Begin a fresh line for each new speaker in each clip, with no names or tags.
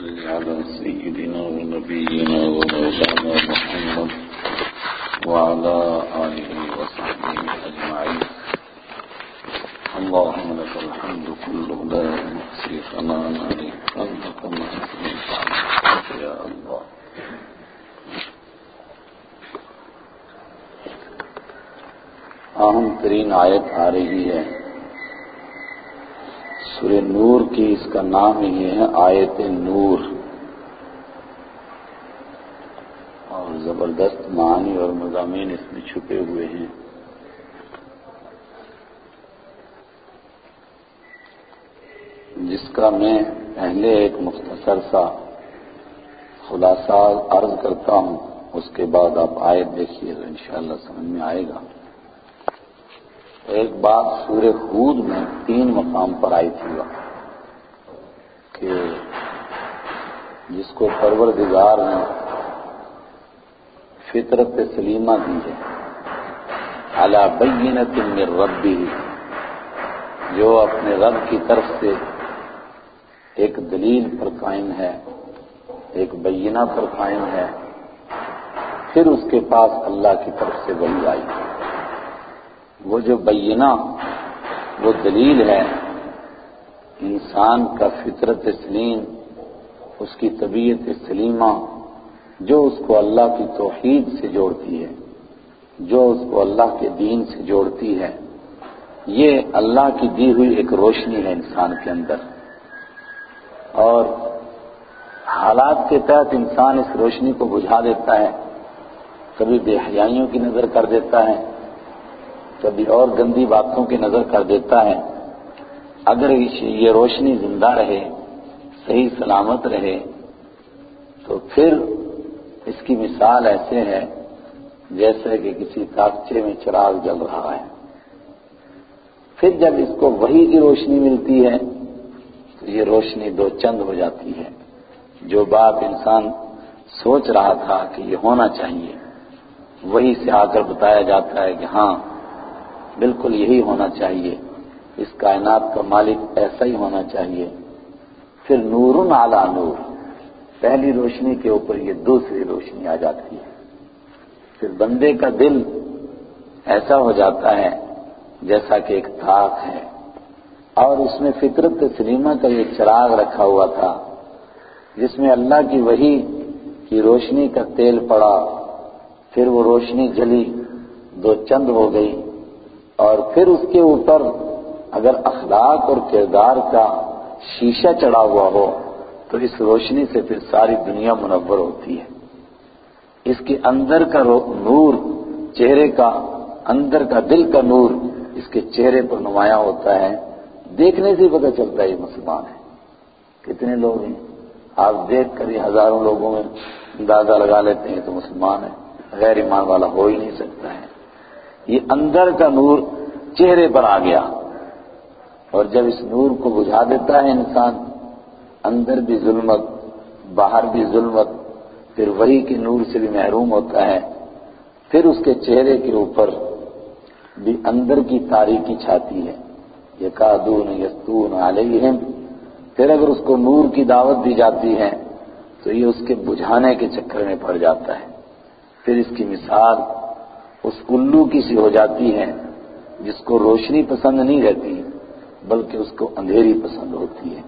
على سيدنا ونبينا ومولانا محمد وعلى آله وصحبه أجمعين. اللهم لك الحمد كله لا نحصي ثناء عليك أنت كما أثنيت عليك يا الله. اہم ترین آیت آ رہی ہے سورہ نور کی. اس کا نام ہی ہے آیت نور، اور زبردست معانی اور مضامین اس میں چھپے ہوئے ہیں. جس کا میں پہلے ایک مختصر سا خلاصہ عرض کرتا ہوں، اس کے بعد آپ آیت دیکھیے تو انشاءاللہ سمجھ میں آئے گا. ایک بات سورہ ہود میں 3 مقام پر آئی تھی کہ جس کو پروردگار نے فطرت سلیمہ دی ہے، علی بینۃ من ربہ، جو اپنے رب کی طرف سے ایک دلیل پر قائم ہے، ایک بینہ پر قائم ہے، پھر اس کے پاس اللہ کی طرف سے وحی آئی. وہ جو بینہ، وہ دلیل ہے انسان کا فطرت سلیم، اس کی طبیعت سلیمہ، جو اس کو اللہ کی توحید سے جوڑتی ہے، جو اس کو اللہ کے دین سے جوڑتی ہے. یہ اللہ کی دی ہوئی ایک روشنی ہے انسان کے اندر، اور حالات کے تحت انسان اس روشنی کو بجھا دیتا ہے. کبھی بے حیائیوں کی نظر کر دیتا ہے، کبھی اور گندی باتوں کی نظر کر دیتا ہے. اگر یہ روشنی زندہ رہے، صحیح سلامت رہے، تو پھر اس کی مثال ایسے ہے جیسے کہ کسی تاکچے میں چراغ جل رہا ہے. پھر جب اس کو وحی کی روشنی ملتی ہے تو یہ روشنی دو چند ہو جاتی ہے. جو بات انسان سوچ رہا تھا کہ یہ ہونا چاہیے، وحی سے آ کر بتایا جاتا ہے کہ ہاں بالکل یہی ہونا چاہیے، اس کائنات کا مالک ایسا ہی ہونا چاہیے. پھر نور علی نور، پہلی روشنی کے اوپر یہ دوسری روشنی آ جاتی ہے. پھر بندے کا دل ایسا ہو جاتا ہے جیسا کہ ایک طاق ہے، اور اس میں فطرت سلیمہ کا یہ چراغ رکھا ہوا تھا جس میں اللہ کی وحی کی روشنی کا تیل پڑا. پھر وہ روشنی جلی، دو چند ہو گئی، اور پھر اس کے اوپر اگر اخلاق اور کردار کا شیشہ چڑھا ہوا ہو تو اس روشنی سے پھر ساری دنیا منور ہوتی ہے. اس کے اندر کا نور، چہرے کا اندر کا دل کا نور اس کے چہرے پر نمایاں ہوتا ہے. دیکھنے سے پتہ چلتا ہے یہ مسلمان ہے. کتنے لوگ ہیں آپ دیکھ کر یہ ہزاروں لوگوں میں اندازہ لگا لیتے ہیں تو مسلمان ہے، غیر ایمان والا ہو ہی نہیں سکتا ہے. یہ اندر کا نور چہرے پر آ گیا، اور جب اس نور کو بجھا دیتا ہے انسان، اندر بھی ظلمت باہر بھی ظلمت، پھر وحی کے نور سے بھی محروم ہوتا ہے. پھر اس کے چہرے کے اوپر بھی اندر کی تاریکی چھاتی ہے. یکادون یسطون علیہم، پھر اگر اس کو نور کی دعوت دی جاتی ہے تو یہ اس کے بجھانے کے چکر میں پڑ جاتا ہے. پھر اس کی مثال اس الو کی سی ہو جاتی ہے جس کو روشنی پسند نہیں رہتی بلکہ اس کو اندھیری پسند ہوتی ہے.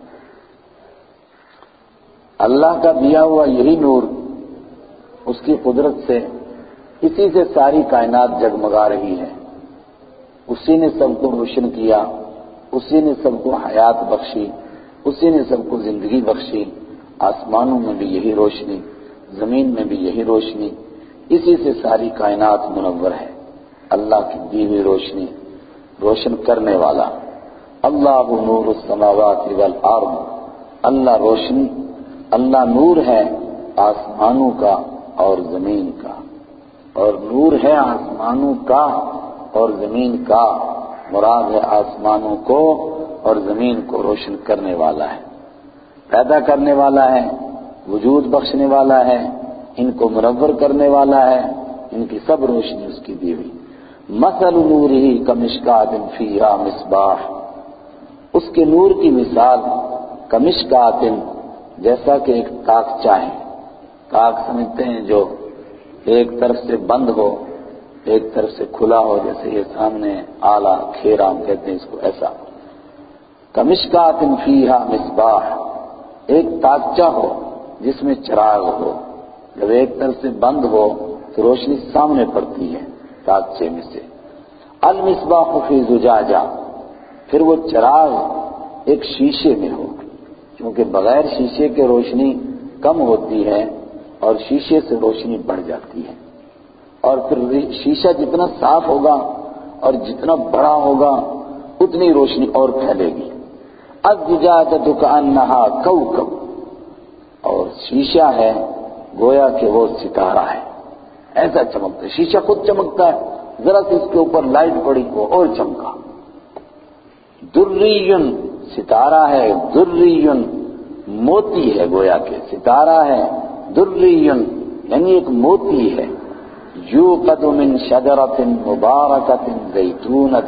اللہ کا دیا ہوا یہی نور، اس کی قدرت سے اسی سے ساری کائنات جگمگا رہی ہے. اسی نے سب کو روشن کیا، اسی نے سب کو حیات بخشی، اسی نے سب کو زندگی بخشی. آسمانوں میں بھی یہی روشنی، زمین میں بھی یہی روشنی، اسی سے ساری کائنات منور ہے. اللہ کی دی ہوئی روشنی، روشن کرنے والا. اللہ نور السماوات والارض، اللہ روشنی، اللہ نور ہے آسمانوں کا اور زمین کا. اور نور ہے آسمانوں کا اور زمین کا، مراد ہے آسمانوں کو اور زمین کو روشن کرنے والا ہے، پیدا کرنے والا ہے، وجود بخشنے والا ہے، ان کو منور کرنے والا ہے. ان کی سب روشنی اس کی دی ہوئی. مثل نورہ کمشکاۃ فیہا مصباح، اس کے نور کی مثال کمشکاۃ، جیسا کہ ایک تاکچہ ہے. تاک سمجھتے ہیں جو ایک طرف سے بند ہو ایک طرف سے کھلا ہو، جیسے یہ سامنے آلہ کھیرا ہم کہتے ہیں اس کو، ایسا. کمشکات فیہا مصباح، ایک تاکچہ ہو جس میں چراغ ہو. جب ایک طرف سے بند ہو تو روشنی سامنے پڑتی ہے تاکچے میں سے. المصباح فی زجاجہ، پھر وہ چراغ ایک شیشے میں ہو، کیونکہ بغیر شیشے کے روشنی کم ہوتی ہے اور شیشے سے روشنی بڑھ جاتی ہے. اور پھر شیشہ جتنا صاف ہوگا اور جتنا بڑا ہوگا اتنی روشنی اور پھیلے گی. الزجاجۃ کأنہا کوکب، اور شیشہ ہے گویا کہ وہ ستارہ ہے، ایسا چمکتا ہے. شیشہ خود چمکتا ہے، ذرا سے اس کے اوپر لائٹ پڑی وہ اور چمکا. دریٌ، ستارہ ہے. دریٌ، موتی ہے گویا کہ ستارہ ہے. دریٌ یعنی ایک موتی ہے. یوقد من شجرۃ مبارکۃ زیتونۃ،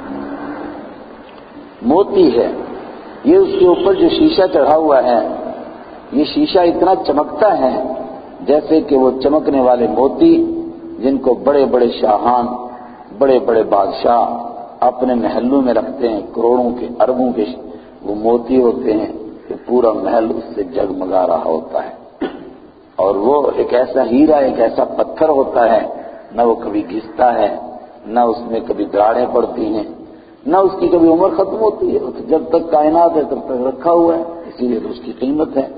موتی ہے. یہ اس کے اوپر جو شیشہ چڑھا ہوا ہے، یہ شیشہ اتنا چمکتا ہے جیسے کہ وہ چمکنے والے موتی جن کو بڑے بڑے شاہان، بڑے بڑے بادشاہ اپنے محلوں میں رکھتے ہیں، کروڑوں کے اربوں کے وہ موتی ہوتے ہیں کہ پورا محل اس سے جگمگا رہا ہوتا ہے. اور وہ ایک ایسا ہیرا، ایک ایسا پتھر ہوتا ہے، نہ وہ کبھی گھستا ہے، نہ اس میں کبھی دراڑیں پڑتی ہیں، نہ اس کی کبھی عمر ختم ہوتی ہے. جب تک کائنات ہے تب تک رکھا ہوا ہے، اسی لیے تو اس کی قیمت ہے.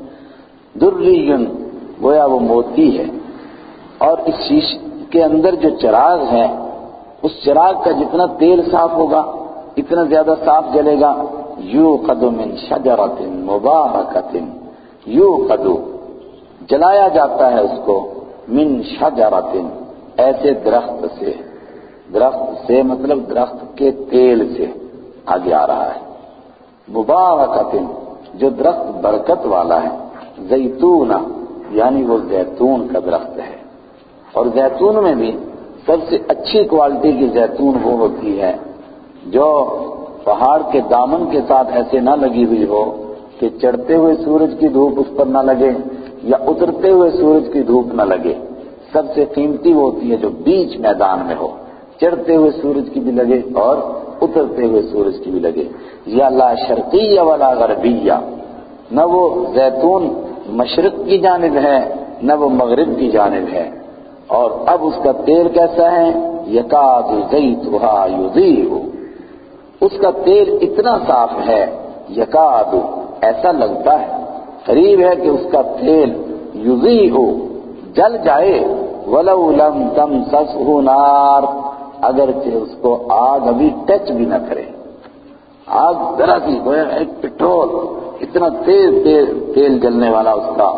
دریٌ گویا وہ موتی ہے. اور اس شیشے کے اندر جو چراغ ہے، اس چراغ کا جتنا تیل صاف ہوگا اتنا زیادہ صاف جلے گا. یوقد من شجرۃ مبارکۃ، یوقد جلایا جاتا ہے اس کو، من شجرۃ ایسے درخت سے. درخت سے مطلب درخت کے تیل سے آگے آ رہا ہے. مبارکۃ جو درخت برکت والا ہے. زیتون یعنی وہ زیتون کا درخت ہے. اور زیتون میں بھی سب سے اچھی کوالٹی کی زیتون وہ ہوتی ہے جو پہاڑ کے دامن کے ساتھ ایسے نہ لگی ہوئی ہو کہ چڑھتے ہوئے سورج کی دھوپ اس پر نہ لگے یا اترتے ہوئے سورج کی دھوپ نہ لگے. سب سے قیمتی وہ ہوتی ہے جو بیچ میدان میں ہو، چڑھتے ہوئے سورج کی بھی لگے اور اترتے ہوئے سورج کی بھی لگے. یا لا شرقیہ ولا غربیہ، نہ وہ زیتون مشرق کی جانب ہے نہ وہ مغرب کی جانب ہے. اور اب اس کا تیل کیسا ہے؟ یکاد زیتھا یضیء، اس کا تیل اتنا صاف ہے، یکاد ایسا لگتا ہے، قریب ہے کہ اس کا تیل یضیء جل جائے. ولو لم تمسسہ نار، اگرچہ اس کو آگ ابھی ٹچ بھی نہ کرے. آگ ذرا سی گویا ایک پٹرول اتنا تیل جلنے والا اس کا.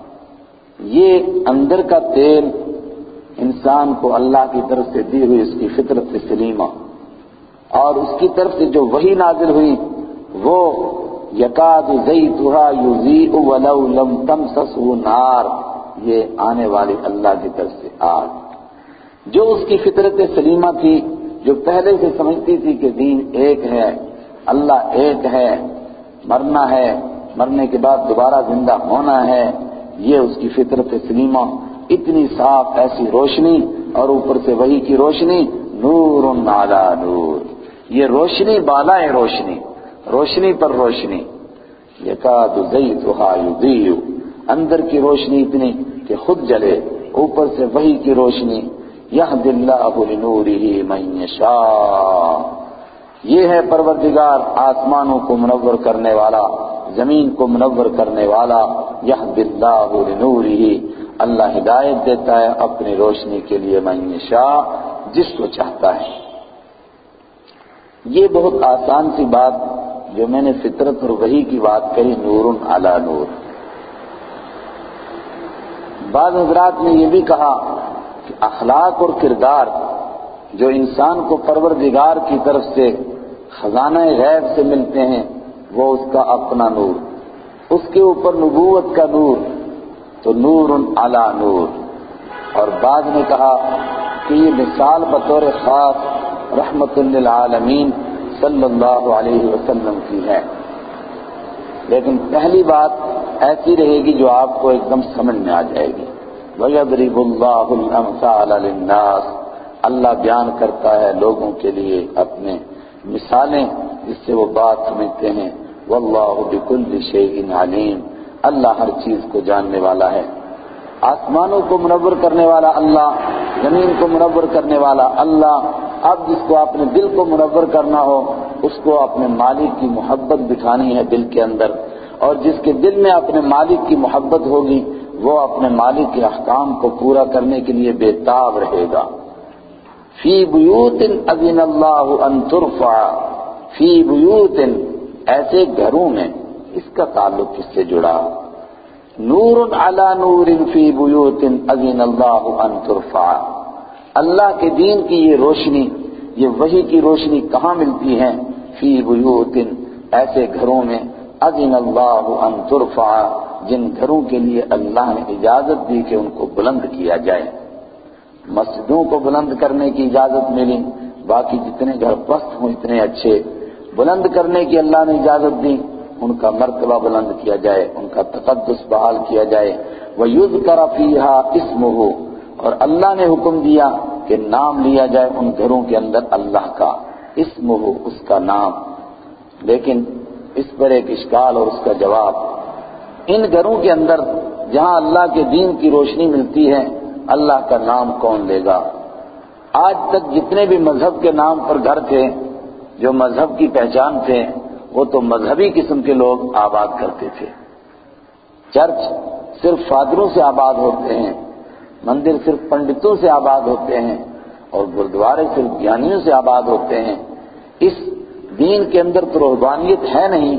یہ اندر کا تیل انسان کو اللہ کی طرف سے دی ہوئی اس کی فطرت سلیمہ اور اس کی طرف سے جو وحی نازل ہوئی وہ یکاد زیتھا یضیء ولو لم تمسسہ نار، یہ آنے والی اللہ کی طرف سے آگ. جو اس کی فطرت سلیمہ تھی، جو پہلے سے سمجھتی تھی کہ دین ایک ہے، اللہ ایک ہے، مرنا ہے، مرنے کے بعد دوبارہ زندہ ہونا ہے، یہ اس کی فطرت سلیمہ اتنی صاف ایسی روشنی اور اوپر سے وحی کی روشنی. نور علی نور، یہ روشنی بالائے روشنی، روشنی پر روشنی. یکاد زیتھا یضیء، اندر کی روشنی اتنی کہ خود جلے، اوپر سے وحی کی روشنی. یہدی اللہ لنورہ من یشاء، یہ ہے پروردگار آسمانوں کو منور کرنے والا، زمین کو منور کرنے والا. یہدی اللہ لنورہ، اللہ ہدایت دیتا ہے اپنی روشنی کے لیے من یشاء، جس کو چاہتا ہے. یہ بہت آسان سی بات جو میں نے فطرت اور وحی کی بات کہی، نور علی نور. بعض حضرات نے یہ بھی کہا کہ اخلاق اور کردار جو انسان کو پروردگار کی طرف سے خزانہ غیب سے ملتے ہیں وہ اس کا اپنا نور، اس کے اوپر نبوت کا نور، تو نور علی نور. اور بعض نے کہا کہ یہ مثال بطور خاص رحمت للعالمین صلی اللہ علیہ وسلم کی ہے. لیکن پہلی بات ایسی رہے گی جو آپ کو ایک دم سمجھ میں آ جائے گی۔ وَيَضْرِبُ اللَّهُ الْأَمْثَالَ لِلنَّاسِ، اللہ بیان کرتا ہے لوگوں کے لیے اپنے مثالیں جس سے وہ بات سمجھتے ہیں۔ وَاللَّهُ بِكُلِّ شَيْءٍ عَلِيمٌ، اللہ ہر چیز کو جاننے والا ہے۔ آسمانوں کو منور کرنے والا اللہ، زمین کو منور کرنے والا اللہ۔ اب جس کو اپنے دل کو منور کرنا ہو اس کو اپنے مالک کی محبت بٹھانی ہے دل کے اندر، اور جس کے دل میں اپنے مالک کی محبت ہوگی وہ اپنے مالک کے احکام کو پورا کرنے کے لیے بے تاب رہے گا۔ فی بیوت اذن اللہ ان ترفع، فی بیوت ایسے گھروں میں، اس کا تعلق کس سے جڑا؟ نور علی نور فی بیوت اذن اللہ ان ترفع، اللہ کے دین کی یہ روشنی، یہ وحی کی روشنی کہاں ملتی ہے؟ فی بیوت ایسے گھروں میں، اذن اللہ ان ترفع جن گھروں کے لیے اللہ نے اجازت دی کہ ان کو بلند کیا جائے۔ مسجدوں کو بلند کرنے کی اجازت ملی، باقی جتنے گھر پست ہوں اتنے اچھے، بلند کرنے کی اللہ نے اجازت دی، ان کا مرتبہ بلند کیا جائے، ان کا تقدس بحال کیا جائے۔ وَيُذْكَرَ فِيهَا اسْمُهُ، اور اللہ نے حکم دیا کہ نام لیا جائے ان گھروں کے اندر اللہ کا، اسمہ اس کا نام۔ لیکن اس پر ایک اشکال اور اس کا جواب، ان گھروں کے اندر جہاں اللہ کے دین کی روشنی ملتی ہے اللہ کا نام کون لے گا؟ آج تک جتنے بھی مذہب کے نام پر گھر تھے، جو مذہب کی پہچان تھے، وہ تو مذہبی قسم کے لوگ آباد کرتے تھے۔ چرچ صرف فادروں سے آباد ہوتے ہیں، مندر صرف پنڈتوں سے آباد ہوتے ہیں، اور گردوارے صرف گیانیوں سے آباد ہوتے ہیں۔ اس دین کے اندر تو روحانیت ہے نہیں،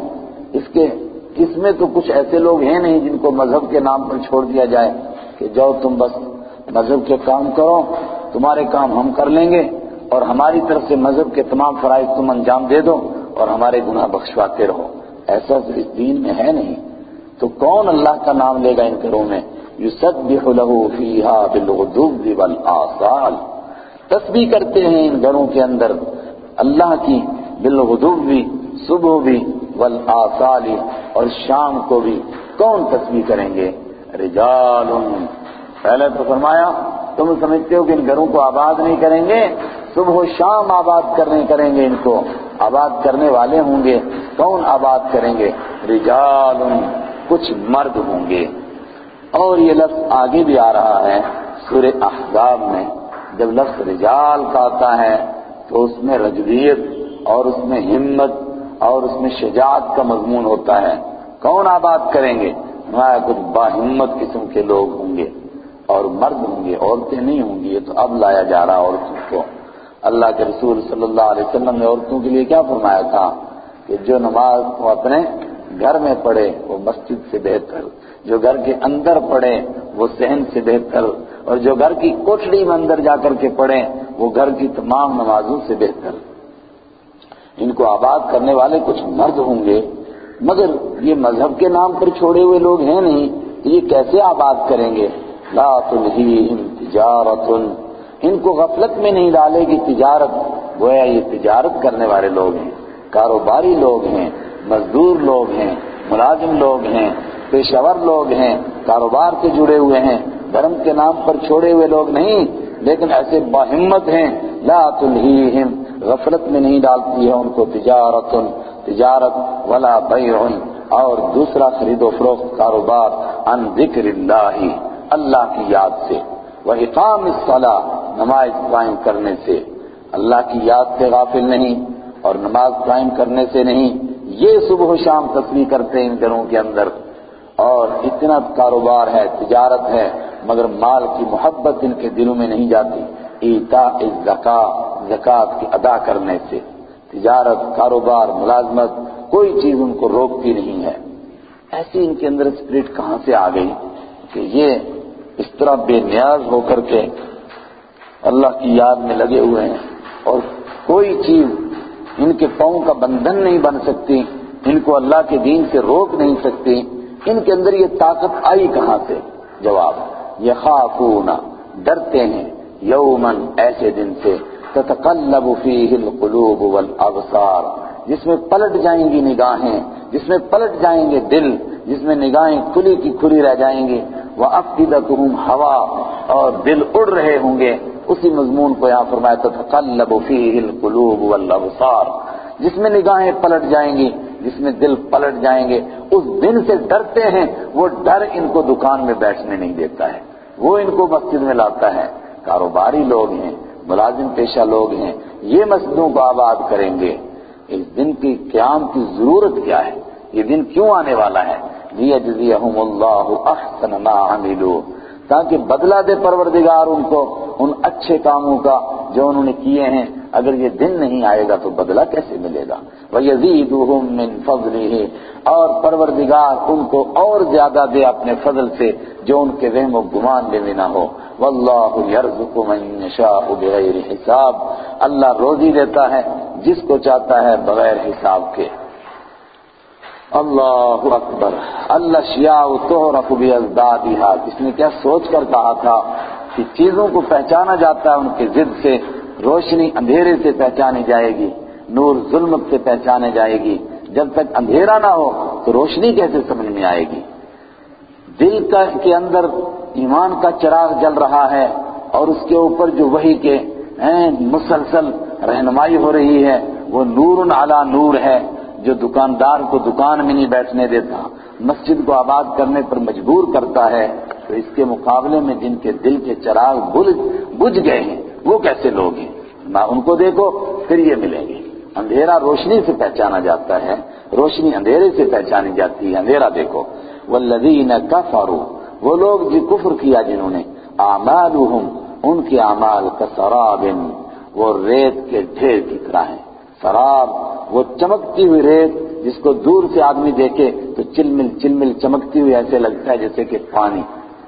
اس میں تو کچھ ایسے لوگ ہیں نہیں جن کو مذہب کے نام پر چھوڑ دیا جائے کہ جاؤ تم بس مذہب کے کام کرو، تمہارے کام ہم کر لیں گے، اور ہماری طرف سے مذہب کے تمام فرائض تم انجام دے دو اور ہمارے گناہ بخشواتے رہو۔ ایسا اس دین میں ہے نہیں۔ تو کون اللہ کا نام لے گا ان گھروں میں؟ یسبح لہ فیہا بالغدو والآصال، تسبیح کرتے ہیں ان گھروں کے اندر اللہ کی، بالغدو بھی، صبح بھی، والآصال اور شام کو بھی۔ کون تسبیح کریں گے؟ رجال، پہلے تو فرمایا تم سمجھتے ہو کہ ان گھروں کو آباد نہیں کریں گے، صبح و شام آباد کریں گے، ان کو آباد کرنے والے ہوں گے۔ کون آباد کریں گے؟ رجال، کچھ مرد ہوں گے۔ اور یہ لفظ آگے بھی آ رہا ہے سورہ احزاب میں، جب لفظ رجال کا آتا ہے تو اس میں رجولیت اور اس میں ہمت اور اس میں شجاعت کا مضمون ہوتا ہے۔ کون آباد کریں گے؟ ہمارا کچھ باہمت قسم کے لوگ ہوں گے اور مرد ہوں گے، عورتیں نہیں ہوں گی۔ یہ تو اب لایا جا رہا عورتوں کو۔ اللہ کے رسول صلی اللہ علیہ وسلم نے عورتوں کے لیے کیا فرمایا تھا کہ جو نماز کو اپنے گھر میں پڑھے وہ مسجد سے بہتر، جو گھر کے اندر پڑھے وہ صحن سے بہتر، اور جو گھر کی کوٹھڑی میں اندر جا کر کے پڑھے وہ گھر کی تمام نمازوں سے بہتر۔ ان کو آباد کرنے والے کچھ مرد ہوں گے، مگر یہ مذہب کے نام پر چھوڑے ہوئے لوگ ہیں نہیں، تو یہ کیسے آباد کریں گے؟ لا تلہیہم تجارت، ان کو غفلت میں نہیں ڈالے گی تجارت، گویا یہ تجارت کرنے والے لوگ ہیں، کاروباری لوگ ہیں، مزدور لوگ ہیں، ملازم لوگ ہیں، پیشہ ور لوگ ہیں، کاروبار سے جڑے ہوئے ہیں، دھرم کے نام پر چھوڑے ہوئے لوگ نہیں، لیکن ایسے باہمت ہیں۔ لا تلہیہم، غفلت میں نہیں ڈالتی ہے ان کو تجارت ولا بیع، اور دوسرا خرید و فروخت کاروبار، عن ذکر اللہ، اللہ کی یاد سے، وإقام الصلاۃ، نماز قائم کرنے سے، اللہ کی یاد سے غافل نہیں اور نماز قائم کرنے سے نہیں۔ یہ صبح و شام تسبیح کرتے ہیں ان گھروں کے اندر، اور اتنا کاروبار ہے، تجارت ہے، مگر مال کی محبت ان کے دلوں میں نہیں جاتی۔ ایتاء الزکاۃ، زکوٰۃ کی ادا کرنے سے، تجارت، کاروبار، ملازمت، کوئی چیز ان کو روکتی نہیں ہے۔ ایسی ان کے اندر اسپرٹ کہاں سے آ گئی کہ یہ اس طرح بے نیاز ہو کر کے اللہ کی یاد میں لگے ہوئے ہیں، اور کوئی چیز ان کے پاؤں کا بندھن نہیں بن سکتی، ان کو اللہ کے دین سے روک نہیں سکتی۔ ان کے اندر یہ طاقت آئی کہاں سے؟ جواب، یخافون، ڈرتے ہیں، یومن، ایسے دن سے، تتقلب فیہ القلوب والابصار، جس میں پلٹ جائیں گی نگاہیں، جس میں پلٹ جائیں گے دل، جس میں نگاہیں کھلی کی کھلی رہ جائیں گی، وَأَفْئِدَتُهُمْ هَوَىٰ، اور دل اڑ رہے ہوں گے. اسی مضمون کو یہاں فرمایا تَتَقَلَّبُ فِيهِ الْقُلُوبُ وَالْأَبْصَارُ، جس میں نگاہیں پلٹ جائیں گی، جس میں دل پلٹ جائیں گے. اس دن سے ڈرتے ہیں، وہ ڈر ان کو دکان میں بیٹھنے نہیں دیتا ہے، وہ ان کو مسجد میں لاتا ہے. کاروباری لوگ ہیں، ملازم پیشہ لوگ ہیں، یہ مسجدوں کو آباد کریں گے. اس دن کی قیام کی ضرورت کیا ہے؟ یہ دن کیوں آنے والا ہے؟ لِيَجْزِيَهُمُ اللَّهُ أَحْسَنَ مَا عَمِلُوا، تاکہ بدلہ دے پروردگار ان کو ان اچھے کاموں کا جو انہوں نے کیے ہیں. اگر یہ دن نہیں آئے گا تو بدلہ کیسے ملے گا؟ وَيَزِيدُهُم مِّن فَضْلِهِ، اور پروردگار ان کو اور زیادہ دے اپنے فضل سے جو ان کے وہم و گمان میں نہ ہو. وَاللَّهُ يَرْزُقُ مَن يَشَاءُ بِغَيْرِ حِسَاب، اللہ روزی دیتا ہے جس کو چاہتا ہے بغیر حساب کے. اللہ اکبر. الاشیاء تعرف بازدادها، کس نے کیا سوچ کر کہا تھا کہ چیزوں کو پہچانا جاتا ہے ان کے ضد سے. روشنی اندھیرے سے پہچانی جائے گی، نور ظلمت سے پہچانے جائے گی. جب تک اندھیرا نہ ہو تو روشنی کیسے سمجھ میں آئے گی؟ دل کے اندر ایمان کا چراغ جل رہا ہے اور اس کے اوپر جو وحی کے مسلسل رہنمائی ہو رہی ہے وہ نور علی نور ہے، جو دکاندار کو دکان میں نہیں بیٹھنے دیتا، مسجد کو آباد کرنے پر مجبور کرتا ہے. تو اس کے مقابلے میں جن کے دل کے چراغ بجھ گئے ہیں وہ کیسے لوگ ہیں؟ نہ ان کو دیکھو پھر یہ ملیں گے. اندھیرا روشنی سے پہچانا جاتا ہے، روشنی اندھیرے سے پہچانی جاتی ہے. اندھیرا دیکھو. والذین کفروا، وہ لوگ جو کفر کیا جنہوں نے، اعمالهم، ان کے اعمال کسراب، وہ ریت کے ڈھیر کی طرح ہیں. سراب، وہ چمکتی ہوئی ریت جس کو دور سے آدمی دیکھے تو چلمل چلمل چمکتی ہوئی ایسے لگتا ہے جیسے کہ پانی.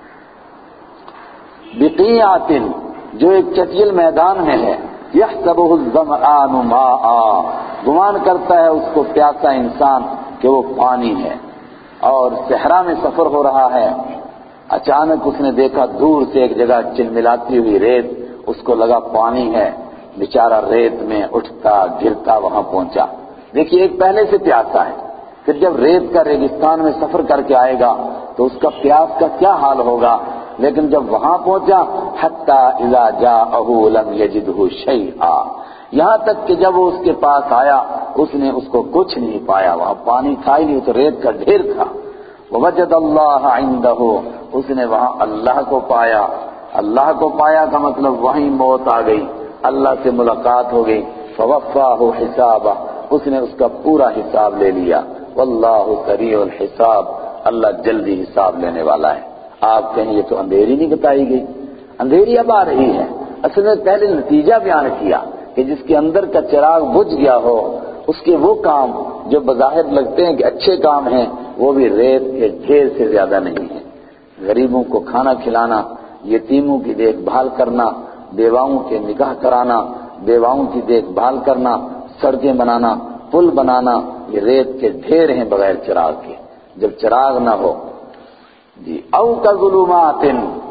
بقیعۃ، جو ایک چٹیل میدان میں ہے. یحسبہ الظمآن ماء، گمان کرتا ہے اس کو پیاسا انسان کہ وہ پانی ہے. اور صحرا میں سفر ہو رہا ہے، اچانک اس نے دیکھا دور سے ایک جگہ چلملاتی ہوئی ریت، اس کو لگا پانی ہے. بیچارہ ریت میں اٹھتا گرتا وہاں پہنچا. دیکھیے ایک پہلے سے پیاسا ہے، پھر جب ریت کا ریگستان میں سفر کر کے آئے گا تو اس کا پیاس کا کیا حال ہوگا. لیکن جب وہاں پہنچا، حتی اذا جاءہ لم یجدہ شیئا، یہاں تک کہ جب وہ اس کے پاس آیا اس نے اس کو کچھ نہیں پایا. وہاں پانی تھا ہی نہیں، تو ریت کا ڈھیر تھا. ووجد اللہ عندہ، اس نے وہاں اللہ کو پایا. اللہ کو پایا کا مطلب وہیں موت آ گئی، اللہ سے ملاقات ہو گئی. فوفاہ حسابہ، اس نے اس کا پورا حساب لے لیا. واللہ سریع الحساب، اللہ جلدی حساب لینے والا ہے. آپ کہیں یہ تو اندھیری نہیں بتائی گئی، اندھیری اب آ رہی ہے. اصل میں پہلے نتیجہ بیان کیا کہ جس کے اندر کا چراغ بجھ گیا ہو اس کے وہ کام جو بظاہر لگتے ہیں کہ اچھے کام ہیں وہ بھی ریت کے ڈھیر سے زیادہ نہیں ہیں. غریبوں کو کھانا کھلانا، یتیموں کی دیکھ بھال کرنا، بیواؤں کے نکاح کرانا، بیواؤں کی دیکھ بھال کرنا، سڑکیں بنانا، پل بنانا، یہ ریت کے ڈھیر ہیں بغیر چراغ کے. جب چراغ نہ ہو جی. او کا ظلمات،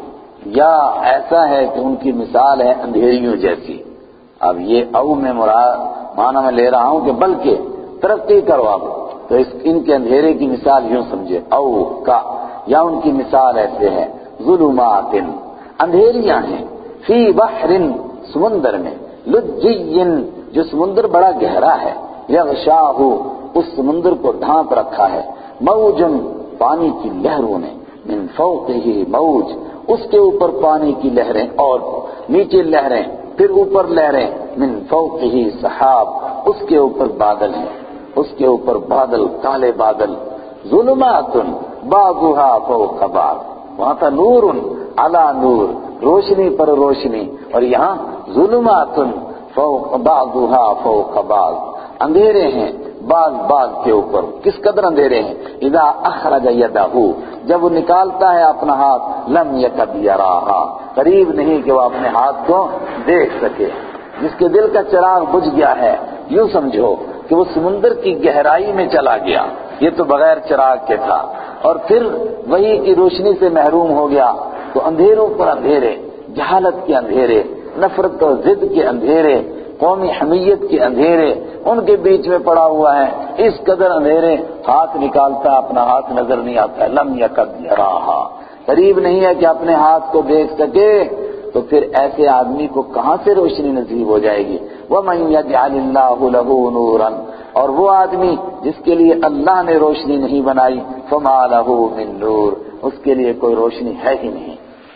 یا ایسا ہے کہ ان کی مثال ہے اندھیریوں جیسی. اب یہ او میں مراد معنی میں لے رہا ہوں کہ بلکہ ترقی کرو اب تو ان کے اندھیرے کی مثال یوں سمجھے. او کا، یا ان کی مثال ایسے ہے، ظلمات، اندھیریاں ہیں، فی بحر، سمندر میں، لجی، جو سمندر بڑا گہرا ہے، یغشاہ، اس سمندر کو ڈھانپ رکھا ہے، موج، پانی کی لہروں نے، من فوقہ موج، اس کے اوپر پانی کی لہریں اور نیچے لہریں، پھر اوپر لہریں، من فوقہ سحاب، اس کے اوپر بادل ہیں، اس کے اوپر بادل، کالے بادل. ظلمات بعضها فوق بعض، وہاں تھا نور علی نور، روشنی پر روشنی، اور یہاں ظلمات فوق بعضها فوق بعض، اندھیرے ہیں بعض کے اوپر. کس قدر اندھیرے ہیں؟ اذا اخرج یدہ، جب وہ نکالتا ہے اپنا ہاتھ، لم یکد یراہا، قریب نہیں کہ وہ اپنے ہاتھ کو دیکھ سکے. جس کے دل کا چراغ بجھ گیا ہے یوں سمجھو کہ وہ سمندر کی گہرائی میں چلا گیا، یہ تو بغیر چراغ کے تھا، اور پھر وہی کی روشنی سے محروم ہو گیا. تو اندھیروں پر اندھیرے، جہالت کے اندھیرے، نفرت اور ضد کے اندھیرے، قومی حمیت کے اندھیرے ان کے بیچ میں پڑا ہوا ہے، اس قدر اندھیرے، ہاتھ نکالتا اپنا ہاتھ نظر نہیں آتا ہے، لم یکد یراہا، قریب نہیں ہے کہ اپنے ہاتھ کو دیکھ سکے، تو پھر ایسے آدمی کو کہاں سے روشنی نصیب ہو جائے گی؟ وَمَن يَجْعَلِ اللَّهُ لَهُ نُورًا، اور وہ آدمی جس کے لیے اللہ نے روشنی نہیں بنائی، فَمَا لَهُ مِن نُور، اس کے لیے کوئی روشنی ہے ہی نہیں۔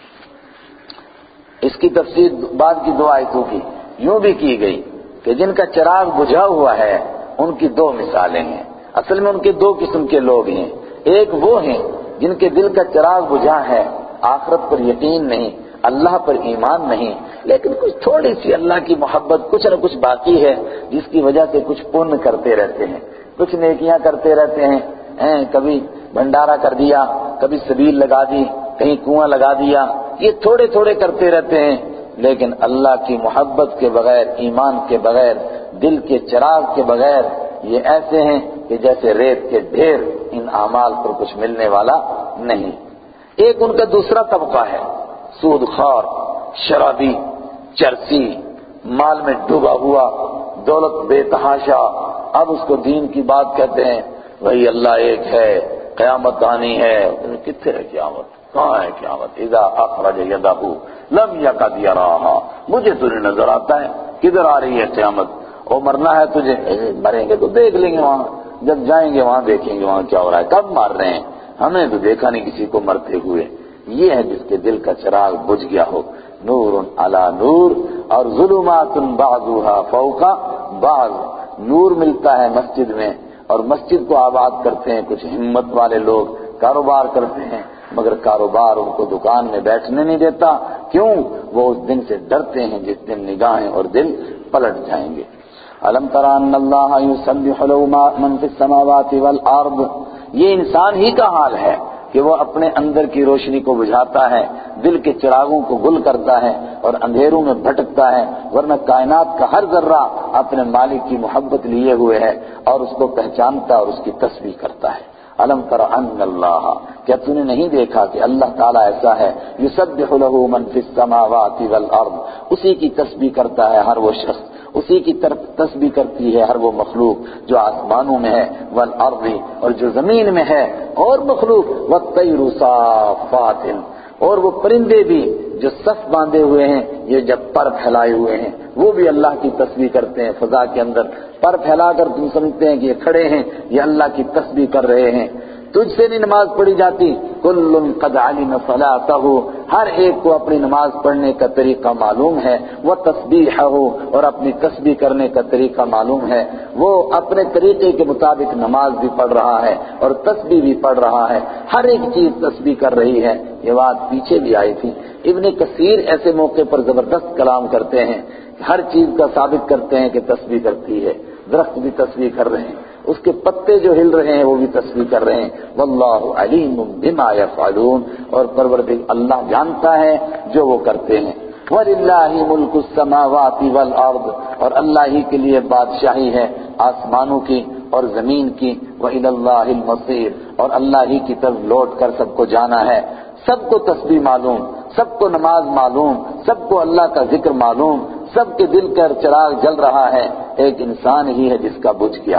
اس کی تفسیر بعد کی 2 آیتوں کی یوں بھی کی گئی کہ جن کا چراغ بجھا ہوا ہے ان کی 2 مثالیں ہیں۔ اصل میں ان کے 2 قسم کے لوگ ہیں، ایک وہ ہیں جن کے دل کا چراغ بجھا ہے، آخرت پر یقین نہیں، اللہ پر ایمان نہیں، لیکن کچھ تھوڑی سی اللہ کی محبت کچھ نہ کچھ باقی ہے، جس کی وجہ سے کچھ پن کرتے رہتے ہیں، کچھ نیکیاں کرتے رہتے ہیں، کبھی بھنڈارا کر دیا، کبھی سبیل لگا دی، کہیں کنواں لگا دیا، یہ تھوڑے تھوڑے کرتے رہتے ہیں، لیکن اللہ کی محبت کے بغیر، ایمان کے بغیر، دل کے چراغ کے بغیر یہ ایسے ہیں کہ جیسے ریت کے ڈھیر، ان اعمال پر کچھ ملنے والا نہیں۔ ایک ان کا دوسرا طبقہ ہے، سود خور، شرابی، چرسی، مال میں ڈوبا ہوا، دولت بے تحاشا، اب اس کو دین کی بات کہتے ہیں، وہی اللہ ایک ہے، قیامت آنی ہے، کتنے ہے قیامت؟ کہاں ہے قیامت؟ اذا اخرج یدہ لم یکد یراہا، مجھے تجھے نظر آتا ہے، کدھر آ رہی ہے قیامت؟ اور مرنا ہے تجھے، مریں گے تو دیکھ لیں گے، وہاں جب جائیں گے وہاں دیکھیں گے وہاں کیا ہو رہا ہے، کب مار رہے ہیں، ہمیں تو دیکھا نہیں کسی کو مرتے ہوئے۔ یہ ہے جس کے دل کا چراغ بجھ گیا ہو، نور علی نور، اور ظلمات بعضها فوق بعض، نور ملتا ہے مسجد میں، اور مسجد کو آباد کرتے ہیں کچھ ہمت والے لوگ، کاروبار کرتے ہیں، مگر کاروبار ان کو دکان میں بیٹھنے نہیں دیتا، کیوں؟ وہ اس دن سے ڈرتے ہیں جس دن نگاہیں اور دل پلٹ جائیں گے۔ الم تر ان اللہ یسبح له من فی السماوات والارض، یہ انسان ہی کا حال ہے کہ وہ اپنے اندر کی روشنی کو بجھاتا ہے، دل کے چراغوں کو گل کرتا ہے اور اندھیروں میں بھٹکتا ہے، ورنہ کائنات کا ہر ذرہ اپنے مالک کی محبت لیے ہوئے ہے اور اس کو پہچانتا اور اس کی تسبیح کرتا ہے۔ الم تر ان اللہ، کیا تو نے نہیں دیکھا کہ اللہ تعالیٰ ایسا ہے، یسبح له من فی السماوات والارض، اسی کی تسبیح کرتا ہے ہر وہ شخص، اسی کی تسبیح کرتی ہے ہر وہ مخلوق جو آسمانوں میں ہے، والارض، اور جو زمین میں ہے، اور مخلوق، والطیر صافات، اور وہ پرندے بھی جو صف باندھے ہوئے ہیں، یہ جب پر پھیلائے ہوئے ہیں، وہ بھی اللہ کی تسبیح کرتے ہیں فضا کے اندر، پر پھیلا کر تم سمجھتے ہیں کہ یہ کھڑے ہیں، یہ اللہ کی تسبیح کر رہے ہیں۔ تجھ سے نہیں نماز پڑھی جاتی، کل قد علم صلاتہ، ہر ایک کو اپنی نماز پڑھنے کا طریقہ معلوم ہے، وہ تسبیحہ، اور اپنی تسبیح کرنے کا طریقہ معلوم ہے، وہ اپنے طریقے کے مطابق نماز بھی پڑھ رہا ہے اور تسبیح بھی پڑھ رہا ہے، ہر ایک چیز تسبیح کر رہی ہے۔ یہ بات پیچھے بھی آئی تھی، ابن کثیر ایسے موقع پر زبردست کلام کرتے ہیں، ہر چیز کا ثابت کرتے ہیں کہ تسبیح کرتی ہے، درخت بھی تسبیح کر رہے ہیں، اس کے پتے جو ہل رہے ہیں وہ بھی تسبیح کر رہے ہیں، واللہ علیم بما یفعلون، اور پروردگار اللہ جانتا ہے جو وہ کرتے ہیں۔ وَلِلَّهِ مُلْكُ السَّمَاوَاتِ وَالْأَرْضِ، اور اللہ ہی کے لیے بادشاہی ہے آسمانوں کی اور زمین کی، وَإِلَى اللَّهِ الْمَصِيرُ، اور اللہ ہی کی طرف لوٹ کر سب کو جانا ہے۔ سب کو تسبیح معلوم، سب کو نماز معلوم، سب کو اللہ کا ذکر معلوم، سب کے دل کا چراغ جل رہا ہے، ایک انسان ہی ہے جس کا بجھ گیا۔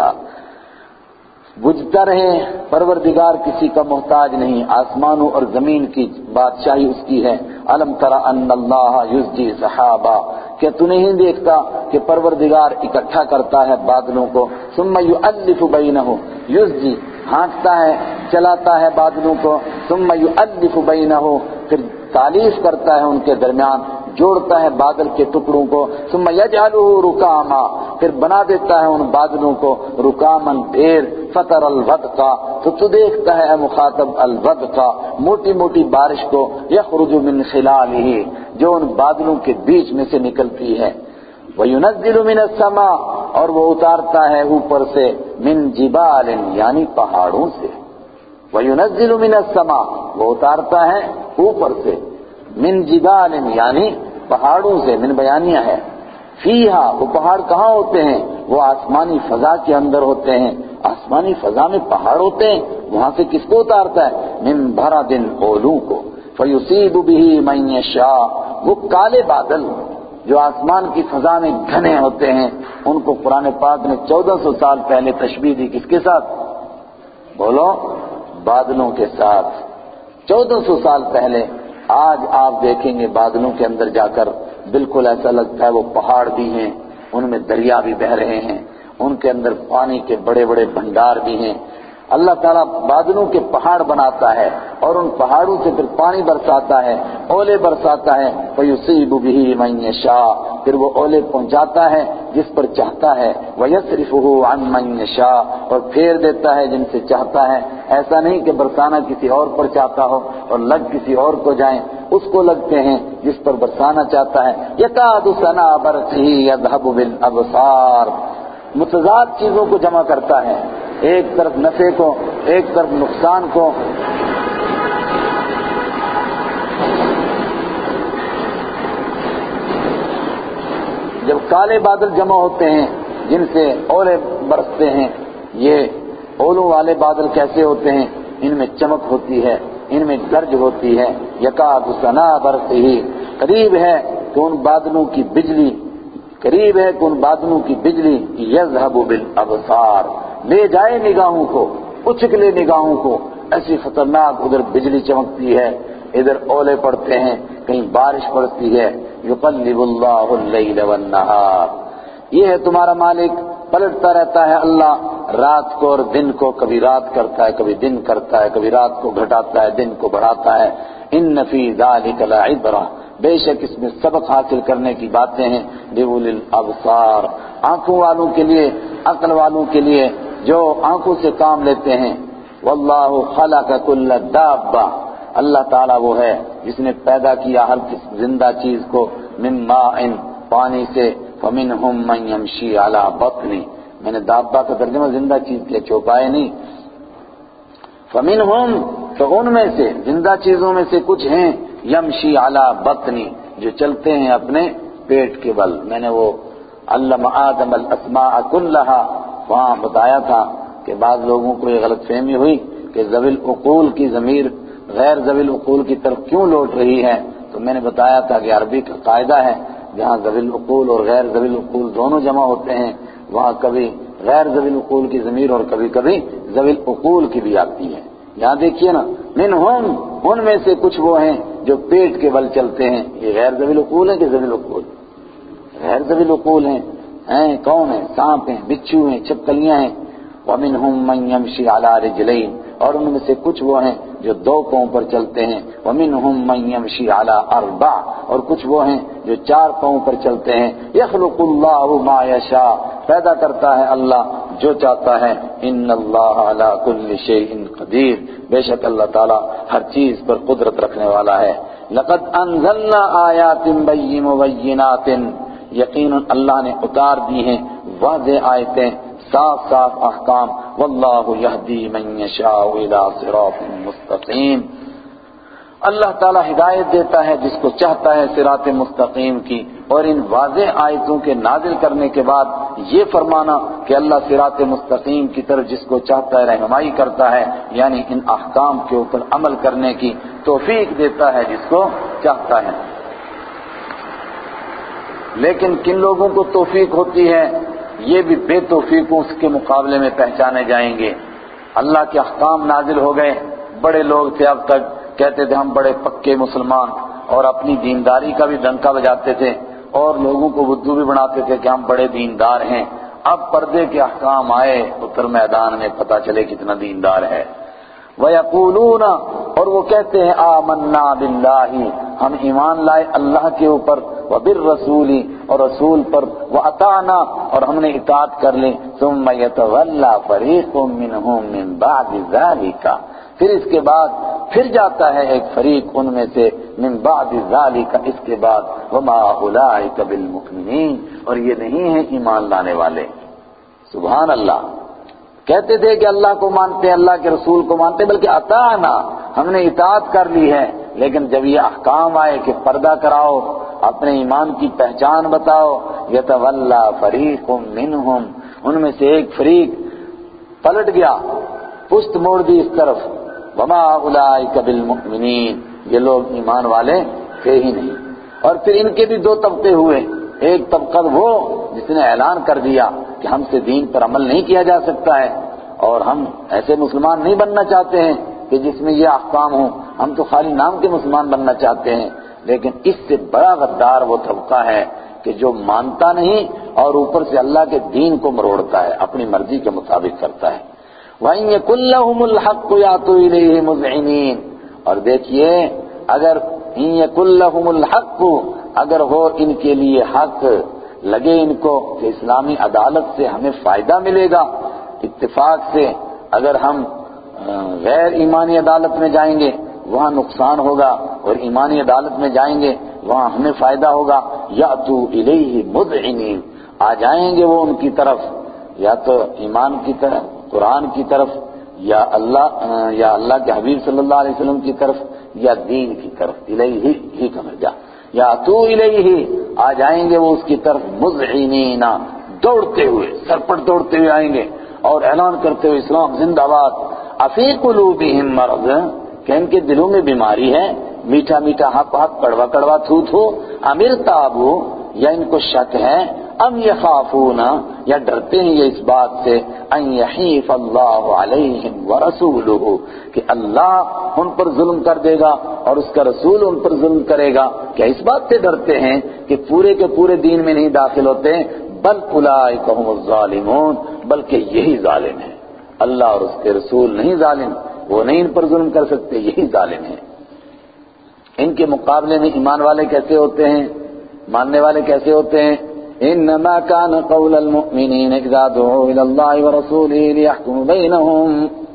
بجھتا رہے، پروردگار کسی کا محتاج نہیں، آسمانوں اور زمین کی بادشاہی اس کی ہے۔ الم تر ان اللہ یزجی سحابا، کیا تو نہیں دیکھتا کہ پروردگار اکٹھا کرتا ہے بادلوں کو، ثم یؤلف بینہ، یزجی ہانکتا ہے، چلاتا ہے بادلوں کو، ثم یؤلف بینہ، پھر تالیف کرتا ہے ان کے درمیان، جوڑتا ہے بادل کے ٹکڑوں کو، ثم یجعلہ رکاما، پھر بنا دیتا ہے ان بادلوں کو رکامن ڈھیر، فطر الودق، تو دیکھتا ہے اے مخاطب الودق، موٹی موٹی بارش کو، یخرج من خلالہ، جو ان بادلوں کے بیچ میں سے نکلتی ہے، وَيُنَزِّلُ مِنَ السَّمَاءِ، اور وہ اتارتا ہے اوپر سے، من جبال، یعنی پہاڑوں سے، وَيُنَزِّلُ مِنَ السَّمَاءِ، وہ اتارتا ہے اوپر سے، من جبال، یعنی پہاڑوں سے، من بیانیہ ہے، فیہا، وہ پہاڑ کہاں ہوتے ہیں؟ وہ آسمانی فضا کے اندر ہوتے ہیں، آسمانی فضا میں پہاڑ ہوتے ہیں، وہاں سے کس کو اتارتا ہے؟ من بھرد اولوں کو، فیصیب بہ من یشاء، وہ کالے بادل جو آسمان کی فضا میں گھنے ہوتے ہیں، ان کو قرآن پاک نے 1400 سال پہلے تشبیہ دی، کس کے ساتھ؟ بولو، بادلوں کے ساتھ۔ 1400 سال پہلے۔ آج آپ دیکھیں گے بادلوں کے اندر جا کر بالکل ایسا لگتا ہے وہ پہاڑ بھی ہیں، ان میں دریا بھی بہہ رہے ہیں، ان کے اندر پانی کے بڑے بڑے بھنڈار بھی ہیں۔ اللہ تعالیٰ بادلوں کے پہاڑ بناتا ہے اور ان پہاڑوں سے پھر پانی برساتا ہے، اولے برساتا ہے، فَيُصِيبُ بِهِ مَن يَشَاءُ، پھر وہ اولے پہنچاتا ہے جس پر چاہتا ہے، وَيَصْرِفُهُ عَن مَن يَشَاءُ، اور پھیر دیتا ہے جن سے چاہتا ہے۔ ایسا نہیں کہ برسانا کسی اور پر چاہتا ہو اور لگ کسی اور کو جائیں، اس کو لگتے ہیں جس پر برسانا چاہتا ہے۔ يَكَادُ سَنَا بَرْقِهِ يَذْهَبُ بِالْأَبْصَارِ، متضاد چیزوں کو جمع کرتا ہے، ایک طرف نفع کو، ایک طرف نقصان کو۔ جب کالے بادل جمع ہوتے ہیں جن سے اولے برستے ہیں، یہ اولوں والے بادل کیسے ہوتے ہیں؟ ان میں چمک ہوتی ہے، ان میں گرج ہوتی ہے۔ یکاد سنا برقہ، قریب ہے کہ ان بادلوں کی بجلی، قریب ہے کہ ان بادلوں کی بجلی یذهب بالابصار، لے جائے نگاہوں کو، اچک لے نگاہوں کو۔ ایسی خطرناک ادھر بجلی چمکتی ہے، ادھر اولے پڑتے ہیں، کہیں بارش پڑتی ہے۔ یقلب اللہ اللیل والنہار، یہ ہے تمہارا مالک، پلٹتا رہتا ہے اللہ رات کو اور دن کو، کبھی رات کرتا ہے، کبھی دن کرتا ہے، کبھی رات کو گھٹاتا ہے، دن کو بڑھاتا ہے۔ ان فی ذلک لعبرہ، بے شک اس میں سبق حاصل کرنے کی باتیں ہیں، لأولی الابصار، آنکھوں والوں کے لیے، عقل والوں کے لیے جو آنکھوں سے کام لیتے ہیں۔ واللہ خلق کل دابہ، اللہ تعالیٰ وہ ہے جس نے پیدا کیا ہر زندہ چیز کو، من ماء، پانی سے، فمنہم من یمشی علی بطن، میں نے دابہ کا ترجمہ زندہ چیز کیا، چوپائے نہیں۔ فمنہم، تو ان میں سے، زندہ چیزوں میں سے کچھ ہیں، یمشی علی بطن، جو چلتے ہیں اپنے پیٹ کے بل۔ میں نے وہ علم آدم الاسماء کلہا وہاں بتایا تھا کہ بعض لوگوں کو یہ غلط فہمی ہوئی کہ ذوی العقول کی ضمیر غیر ذوی العقول کی طرف کیوں لوٹ رہی ہے، تو میں نے بتایا تھا کہ عربی کا قاعدہ ہے، جہاں ذوی العقول اور غیر ذوی العقول دونوں جمع ہوتے ہیں، وہاں کبھی غیر ذوی العقول کی ضمیر اور کبھی کبھی ذوی العقول کی بھی آتی ہے۔ یہاں دیکھیے نا، منہم، ان میں سے کچھ وہ ہیں جو پیٹ کے بل چلتے ہیں۔ یہ غیر ذوی العقول ہیں کہ ذوی العقول؟ غیر ذوی العقول ہیں۔ کون ہیں؟ سانپ ہیں، بچھو ہیں، چھپکلیاں ہیں۔ وَمِنْهُمْ مَنْ يَمْشِي عَلَى رِجْلَيْنِ، اور ان میں سے کچھ وہ ہیں جو دو پاؤں پر چلتے ہیں۔ وَمِنْهُمْ مَنْ يَمْشِي عَلَى أَرْبَعٍ، اور کچھ وہ ہیں جو چار پاؤں پر چلتے ہیں۔ يَخْلُقُ اللَّهُ مَا يَشَاءُ، پیدا کرتا ہے اللہ جو چاہتا ہے۔ إِنَّ اللَّهَ عَلَى كُلِّ شَيْءٍ قَدِيرٌ، بے شک اللہ تعالیٰ ہر چیز پر قدرت رکھنے والا ہے۔ لَقَدْ أَنزَلْنَا آيَاتٍ بَيِّنَاتٍ، یقیناً اللہ نے اتار دی ہیں واضح آیتیں، صاف صاف احکام۔ واللہ یہدی من یشاء الی صراط مستقیم، اللہ تعالیٰ ہدایت دیتا ہے جس کو چاہتا ہے صراط مستقیم کی۔ اور ان واضح آیتوں کے نازل کرنے کے بعد یہ فرمانا کہ اللہ صراط مستقیم کی طرف جس کو چاہتا ہے رہنمائی کرتا ہے، یعنی ان احکام کے اوپر عمل کرنے کی توفیق دیتا ہے جس کو چاہتا ہے۔ لیکن کن لوگوں کو توفیق ہوتی ہے؟ یہ بھی بے توفیقوں کے مقابلے میں پہچانے جائیں گے۔ اللہ کے احکام نازل ہو گئے، بڑے لوگ تھے اب تک، کہتے تھے ہم بڑے پکے مسلمان، اور اپنی دینداری کا بھی ڈنکا بجاتے تھے، اور لوگوں کو بدھو بھی بناتے تھے کہ ہم بڑے دیندار ہیں۔ اب پردے کے احکام آئے تو پھر میدان میں پتہ چلے کتنا دیندار ہے۔ وَيَقُولُونَ، اور وہ کہتے ہیں آمنا باللہ، ہم ایمان لائے اللہ کے اوپر، وبالرسول، اور رسول پر، وَأَطَعْنَا، اور ہم نے اطاعت کر لی، ثُمَّ يَتَوَلَّى فَرِيقٌ مِّنْهُم مِّن بَعْدِ ذَلِكَ، پھر اس کے بعد پھر جاتا ہے ایک فریق ان میں سے، من بعد ذالک، اس کے بعد، وما اولئک بالمؤمنین، اور یہ نہیں ہیں ایمان لانے والے۔ سبحان اللہ، کہتے تھے کہ اللہ کو مانتے ہیں، اللہ کے رسول کو مانتے ہیں، بلکہ اطاعنا، ہم نے اطاعت کر لی ہے، لیکن جب یہ احکام آئے کہ پردہ کراؤ، اپنے ایمان کی پہچان بتاؤ، یتولا فریق منہم، ان میں سے ایک فریق پلٹ گیا، پشت موڑ دی اس طرف، وما اولئک بالمؤمنین، یہ لوگ ایمان والے تھے ہی نہیں۔ اور پھر ان کے بھی دو طبقے ہوئے، ایک طبقہ وہ جس نے اعلان کر دیا کہ ہم سے دین پر عمل نہیں کیا جا سکتا ہے اور ہم ایسے مسلمان نہیں بننا چاہتے ہیں کہ جس میں یہ احکام ہوں، ہم تو خالی نام کے مسلمان بننا چاہتے ہیں۔ لیکن اس سے بڑا غدار وہ طبقہ ہے کہ جو مانتا نہیں اور اوپر سے اللہ کے دین کو مروڑتا ہے، اپنی مرضی کے مطابق کرتا ہے۔ وَإِن يَكُن لَّهُمُ الْحَقُّ يَأْتُوا إِلَيْهِ مُذْعِنِينَ، اور دیکھیے اگر إِن يَكُن لَّهُمُ الْحَقُّ، اگر ہو ان کے لیے حق، لگے ان کو کہ اسلامی عدالت سے ہمیں فائدہ ملے گا، اتفاق سے اگر ہم غیر ایمانی عدالت میں جائیں گے وہاں نقصان ہوگا اور ایمانی عدالت میں جائیں گے وہاں ہمیں فائدہ ہوگا، یأتوا الیہ مذعنین، آ جائیں گے وہ ان کی طرف، یا تو ایمان کی طرف، قرآن کی طرف، یا اللہ کے حبیب صلی اللہ علیہ وسلم کی طرف، یا دین کی طرف، الیہ ہی کا مرجع، یأتوا الیہ، آ جائیں گے وہ اس کی طرف مذعنین، دوڑتے ہوئے، سرپٹ دوڑتے ہوئے آئیں گے اور اعلان کرتے ہوئے اسلام زندہ باد۔ افی قلوبہم مرض، کہ ان کے دلوں میں بیماری ہے، میٹھا میٹھا ہپ ہپ، کڑوا کڑوا تھو تھو، ام ارتابوا، یا ان کو شک ہے، ام یخافون، یا ڈرتے ہیں یہ اس بات سے، ان یحیف اللہ علیہم ورسولہ، کہ اللہ ان پر ظلم کر دے گا اور اس کا رسول ان پر ظلم کرے گا، کیا اس بات سے ڈرتے ہیں کہ پورے کے پورے دین میں نہیں داخل ہوتے؟ بل اولئک هم الظالمون، بلکہ یہی ظالم ہیں، اللہ اور اس کے رسول نہیں ظالم، وہ نہیں ان پر ظلم کر سکتے، یہی ظالم ہیں۔ ان کے مقابلے میں ایمان والے کیسے ہوتے ہیں، ماننے والے کیسے ہوتے ہیں؟ انما كان قول المؤمنین اذا دعوا الى الله ورسوله ليحكم بينهم،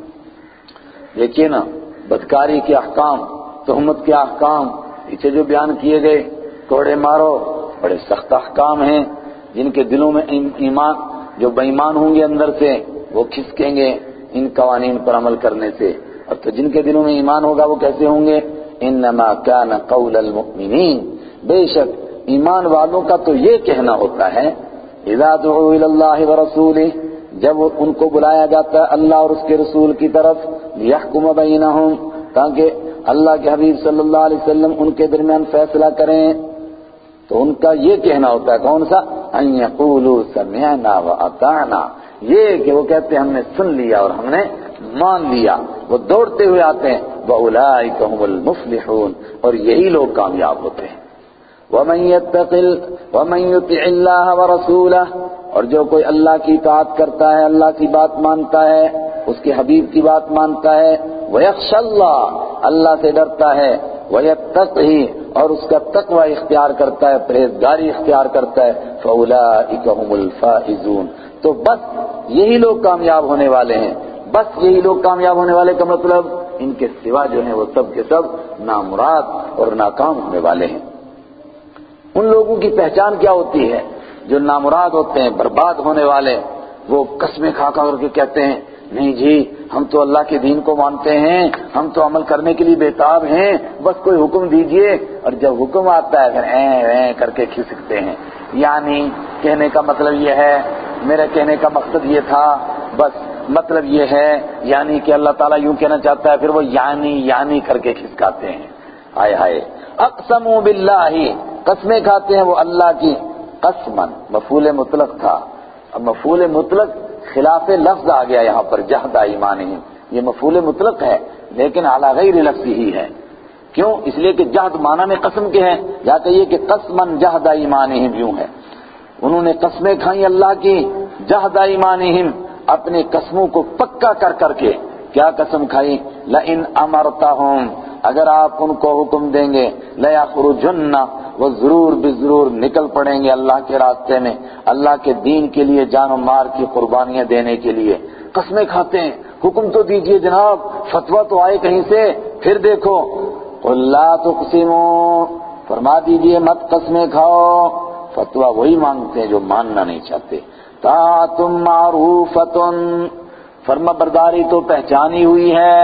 دیکھیے نا بدکاری کے احکام، تہمت کے احکام پیچھے جو بیان کیے گئے، کوڑے مارو، بڑے سخت احکام ہیں، جن کے دلوں میں ایمان، جو بے ایمان ہوں گے اندر سے وہ کھسکیں گے ان قوانین پر عمل کرنے سے، اور تو جن کے دلوں میں ایمان ہوگا وہ کیسے ہوں گے؟ انما كان قول المؤمنین، بے شک ایمان والوں کا تو یہ کہنا ہوتا ہے، اذا دعوا الى الله ورسوله، جب ان کو بلایا جاتا ہے اللہ اور اس کے رسول کی طرف، لیحکم بینہم، تاکہ اللہ کے حبیب صلی اللہ علیہ وسلم ان کے درمیان فیصلہ کریں، تو ان کا یہ کہنا ہوتا ہے، کون سا؟ ان یقولوا سمعنا واطعنا، یہ کہ وہ کہتے ہیں ہم نے سن لیا اور ہم نے مان لیا، وہ دوڑتے ہوئے آتے ہیں، وَأُولَئِكَ هُمُ الْمُفْلِحُونَ، اور یہی لوگ کامیاب ہوتے ہیں۔ وَمَن يُطِعِ اللَّهَ وَرَسُولَهُ، اور جو کوئی اللہ کی اطاعت کرتا ہے، اللہ کی بات مانتا ہے، اس کے حبیب کی بات مانتا ہے، وَيَخْشَى اللَّهَ، اللہ سے ڈرتا ہے، وَيَتَّقِهِ، اور اس کا تقوی اختیار کرتا ہے، پرہیزگاری اختیار کرتا ہے، فَأُولَئِكَ هُمُ الْفَائِزُونَ، تو بس یہی لوگ کامیاب ہونے والے ہیں۔ بس یہی لوگ کامیاب ہونے والے کا مطلب ان کے سوا جو ہیں وہ سب کے سب نامراد اور ناکام ہونے والے ہیں۔ ان لوگوں کی پہچان کیا ہوتی ہے جو نامراد ہوتے ہیں، برباد ہونے والے؟ وہ قسمیں کھا کر کے کہتے ہیں نہیں جی ہم تو اللہ کے دین کو مانتے ہیں، ہم تو عمل کرنے کے لیے بےتاب ہیں، بس کوئی حکم دیجئے، اور جب حکم آتا ہے پھر این کر کے کھسکتے ہیں، یعنی کہنے کا مطلب یہ ہے، میرے کہنے کا مقصد یہ تھا، بس مطلب یہ ہے، یعنی کہ اللہ تعالیٰ یوں کہنا چاہتا ہے، پھر وہ یعنی کر کے کھسکاتے ہیں۔ ہائے ہائے، اقسموا باللہ، قسمیں کھاتے ہیں وہ اللہ کی، قسمن مفعول مطلق تھا، اب مفعول مطلق خلاف لفظ آ گیا یہاں پر، جہد ایمانہم، یہ مفعول مطلق ہے لیکن علی غیر لفظ ہی ہے، کیوں؟ اس لیے کہ جہد معنی میں قسم کے ہے، یا کہیے کہ قسمن جہد ایمانہم یوں ہے، انہوں نے قسمیں کھائیں اللہ کی، جہد ایمانہم، اپنے قسموں کو پکا کر کر کے، کیا قسم کھائی؟ لئن امرتہم، اگر آپ ان کو حکم دیں گے، لیخرجن، وہ ضرور بضرور نکل پڑیں گے اللہ کے راستے میں، اللہ کے دین کے لیے جان و مال کی قربانیاں دینے کے لیے۔ قسمیں کھاتے ہیں، حکم تو دیجئے جناب، فتویٰ تو آئے کہیں سے، پھر دیکھو، قل لا تقسموا، فرما دیجئے مت قسمیں کھاؤ، فتویٰ وہی مانگتے ہیں جو ماننا نہیں چاہتے۔ طاعۃ معروفۃ، فرما برداری تو پہچانی ہوئی ہے،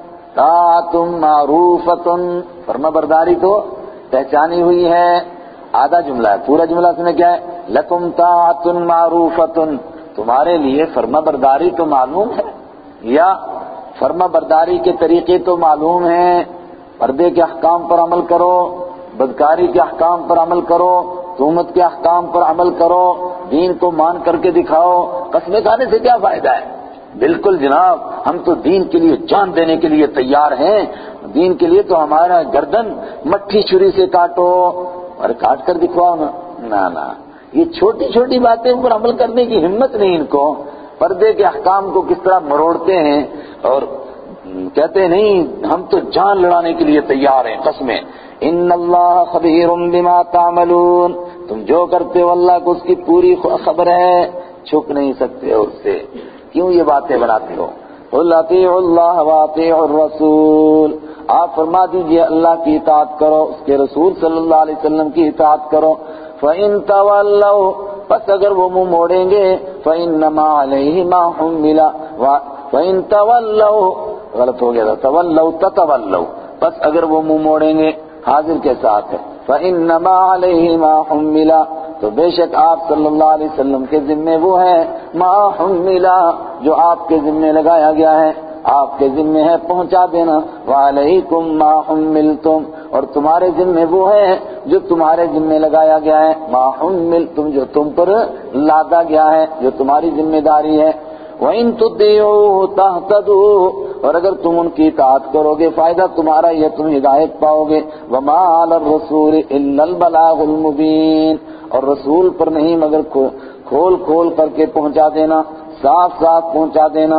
طاعۃ معروفۃ، فرما برداری تو پہچانی ہوئی ہے، آدھا جملہ ہے، پورا جملہ اس میں کیا ہے؟ لکم طاعۃ معروفۃ، تمہارے لیے فرما برداری تو معلوم ہے، یا فرما برداری کے طریقے تو معلوم ہیں، پردے کے احکام پر عمل کرو، بدکاری کے احکام پر عمل کرو، حکومت کے احکام پر عمل کرو، دین کو مان کر کے دکھاؤ، قسمیں کھانے سے کیا فائدہ ہے؟ بالکل جناب، ہم تو دین کے لیے جان دینے کے لیے تیار ہیں، دین کے لیے تو ہمارا گردن مٹھی چھری سے کاٹو اور کاٹ کر دکھواؤ نا، نا یہ چھوٹی چھوٹی باتیں پر عمل کرنے کی ہمت نہیں ان کو، پردے کے احکام کو کس طرح مروڑتے ہیں اور کہتے ہیں نہیں ہم تو جان لڑانے کے لیے تیار ہیں، قسمیں۔ ان اللہ خبیر بما تعملون، تم جو کرتے ہو اللہ کو اس کی پوری خبر ہے، چھپ نہیں سکتے ہو اس سے، کیوں یہ باتیں بناتے ہو؟ قل اطیعوا اللہ واطیعوا الرسول، آپ فرما دیجئے اللہ کی اطاعت کرو، اس کے رسول صلی اللہ علیہ وسلم کی اطاعت کرو۔ فَإِن تَوَلَّوْا، پس اگر وہ منہ موڑیں گے، فَإِنَّمَا عَلَيْهِ مَا حُمِّلَ، فَإِن تَوَلَّوْا غلط ہو گیا تھا، تَوَلَّوْا تَتَوَلَّوْا، پس اگر وہ منہ موڑیں گے حاضر کے ساتھ ہے، فَإِنَّمَا عَلَيْهِ مَا حُمِّلَ، تو بے شک آپ صلی اللہ علیہ وسلم کے ذمے وہ ہے ما حُمِّلَ، جو آپ کے ذمے لگایا گیا ہے، آپ کے ذمے ہے پہنچا دینا، وَعَلَيْكُمْ مَا حُمِّلْتُمْ، اور تمہارے ذمے وہ ہے جو تمہارے ذمے لگایا گیا ہے، ما حُمِّلْتُمْ، جو تم پر لادا گیا ہے، جو تمہاری ذمہ داری ہے۔ وَإِن تُطِيعُوهُ تَهْتَدُوا، اور اگر تم ان کی اطاعت کرو گے فائدہ تمہارا یہ، تم ہدایت پاؤ گے۔ وَمَا عَلَى الرَّسُولِ إِلَّا الْبَلَاغُ الْمُبِينُ، اور رسول پر نہیں مگر کھول کھول کر کے پہنچا دینا، صاف صاف پہنچا دینا۔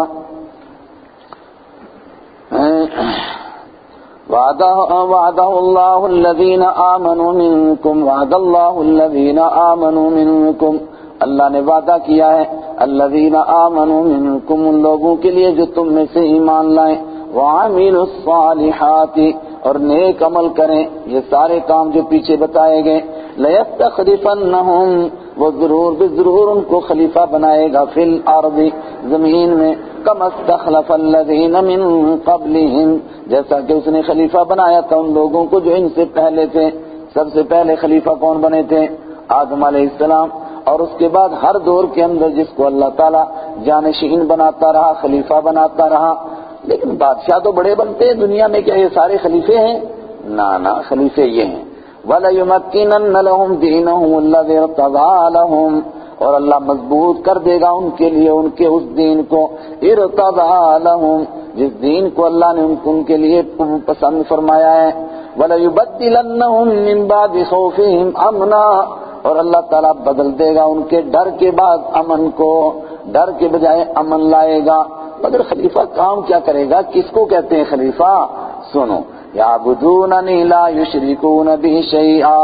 وعد اللہ الذین آمنوا منکم، وعد اللہ الذین آمنوا منکم، اللہ نے وعدہ کیا ہے الذین آمنوا منکم، ان لوگوں کے لیے جو تم میں سے ایمان لائیں، وعملوا الصالحات، اور نیک عمل کریں، یہ سارے کام جو پیچھے بتائے گئے، لَيَسْتَخْلِفَنَّهُمْ، وہ ضرور ان کو خلیفہ بنائے گا، فی الارض، زمین میں، كَمَا اسْتَخْلَفَ الَّذِينَ مِن قَبْلِهِمْ، جیسا کہ اس نے خلیفہ بنایا تھا ان لوگوں کو جو ان سے پہلے تھے۔ سب سے پہلے خلیفہ کون بنے تھے؟ آدم علیہ السلام، اور اس کے بعد ہر دور کے اندر جس کو اللہ تعالیٰ جانشین بناتا رہا، خلیفہ بناتا رہا۔ لیکن بادشاہ تو بڑے بنتے ہیں دنیا میں، کیا یہ سارے خلیفے ہیں؟ نا، خلیفے یہ ہیں۔ وَلَيُمَكِّنَنَّ لَهُمْ دِينَهُمُ الَّذِي ارْتَضَىٰ لَهُمْ، اور اللہ مضبوط کر دے گا ان کے لیے ان کے اس دین کو، ارتضیٰ لہم، جس دین کو اللہ نے ان کے لیے پسند فرمایا ہے۔ وَلَيُبَدِّلَنَّهُمْ مِنْ بَعْدِ خَوْفِهِمْ أَمْنًا، اور اللہ تعالیٰ بدل دے گا ان کے ڈر کے بعد امن کو، ڈر کے بجائے امن لائے گا۔ مگر خلیفہ کام کیا کرے گا؟ کس کو کہتے ہیں خلیفہ؟ سنو، یعبدوننی لا یشرکون بی شیئا،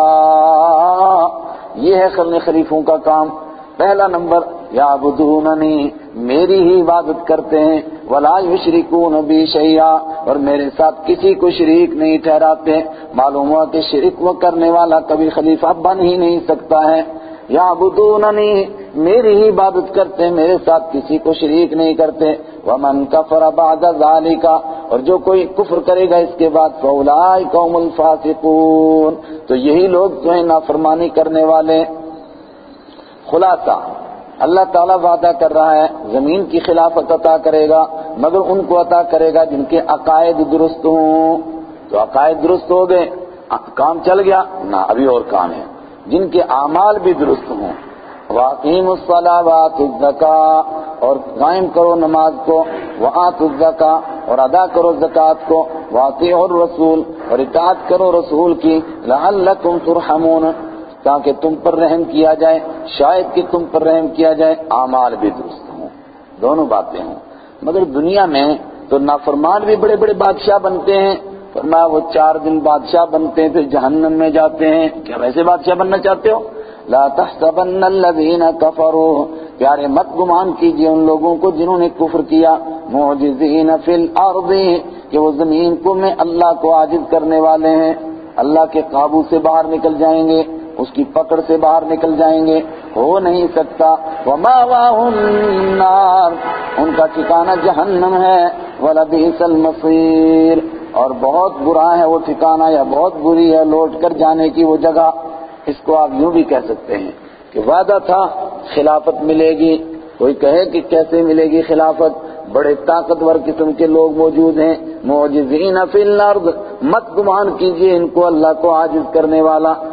یہ ہے خلیفوں کا کام۔ پہلا نمبر، یعبدوننی، میری ہی عبادت کرتے ہیں، ولا یشرکون بی شیئا، اور میرے ساتھ کسی کو شریک نہیں ٹھہراتے۔ معلوم ہوا کہ شرک وہ کرنے والا کبھی خلیفہ بن ہی نہیں سکتا ہے۔ یعبدوننی، میری ہی عبادت کرتے ہیں، میرے ساتھ کسی کو شریک نہیں کرتے۔ ومن کفر بعد ذالک، اور جو کوئی کفر کرے گا اس کے بعد، فاولئک هم الفاسقون، تو یہی لوگ جو ہیں نافرمانی کرنے والے۔ خلاصہ، اللہ تعالیٰ وعدہ کر رہا ہے زمین کی خلافت عطا کرے گا، مگر ان کو عطا کرے گا جن کے عقائد درست ہوں۔ تو عقائد درست ہو گئے، کام چل گیا؟ نہ، ابھی اور کام ہے، جن کے اعمال بھی درست ہوں۔ وَأَقِيمُوا الصَّلَاةَ وَآتُوا الزَّكَاةَ، اور قائم کرو نماز کو، وَآتُوا الزَّكَاةَ، اور ادا کرو زکوٰۃ کو، وَأَطِيعُوا الرَّسُولَ، اور اطاعت کرو رسول کی، لَعَلَّكُمْ تُرْحَمُونَ، تاکہ تم پر رحم کیا جائے، شاید کہ تم پر رحم کیا جائے، اعمال بھی درست ہوں، دونوں باتیں ہوں۔ مگر دنیا میں تو نافرمان بھی بڑے بڑے بادشاہ بنتے ہیں، فرمایا وہ 4 دن بادشاہ بنتے ہیں پھر جہنم میں جاتے ہیں۔ کیا ویسے بادشاہ بننا چاہتے ہو؟ لا تحسبن الذین کفروا، پیارے مت گمان کیجئے ان لوگوں کو جنہوں نے کفر کیا، معجزین فی الارض، کہ وہ زمین کو میں اللہ کو عاجز کرنے والے ہیں، اللہ کے قابو سے باہر نکل جائیں گے، اس کی پکڑ سے باہر نکل جائیں گے، ہو نہیں سکتا۔ وَمَأْوَاهُمْ النَّارُ، ان کا ٹھکانہ جہنم ہے، وَلَبِئْسَ الْمَصِيرُ، اور بہت برا ہے وہ ٹھکانہ، یا بہت بری ہے لوٹ کر جانے کی وہ جگہ۔ اس کو آپ یوں بھی کہہ سکتے ہیں کہ وعدہ تھا خلافت ملے گی، کوئی کہے کہ کیسے ملے گی خلافت، بڑے طاقتور قسم کے لوگ موجود ہیں، معجزین فی الارض، مت گمان کیجئے ان کو اللہ کو عاجز کرنے والا،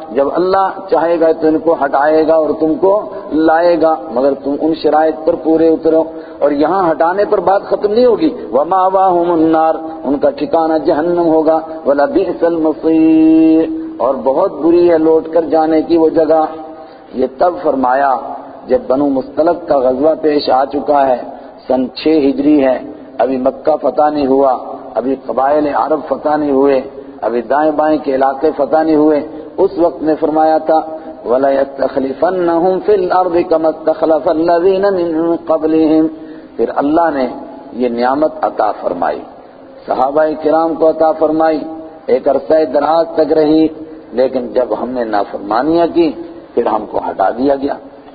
جب اللہ چاہے گا تو ان کو ہٹائے گا اور تم کو لائے گا، مگر تم ان شرائط پر پورے اترو۔ اور یہاں ہٹانے پر بات ختم نہیں ہوگی، وَمَأْوَاهُمُ النَّارُ، ان کا ٹھکانہ جہنم ہوگا، وَلَبِئْسَ الْمَصِيرُ، اور بہت بری ہے لوٹ کر جانے کی وہ جگہ۔ یہ تب فرمایا جب بنو مستلق کا غزوہ پیش آ چکا ہے، سن 6 ہجری ہے، ابھی مکہ فتح نہیں ہوا، ابھی قبائل عرب فتح نہیں ہوئے، ابھی دائیں بائیں کے علاقے فتح نہیں ہوئے۔ اس وقت نے فرمایا تھا وَلَيَسْتَخْلِفَنَّهُمْ فِي الْأَرْضِ كَمَا اسْتَخْلَفَ الَّذِينَ مِن قَبْلِهِمْ، پھر اللہ نے یہ نعمت عطا فرمائی، صحابہ کرام کو عطا فرمائی، ایک عرصہ دراز تک رہی، لیکن جب ہم نے نافرمانیاں کی پھر ہم کو ہٹا دیا گیا۔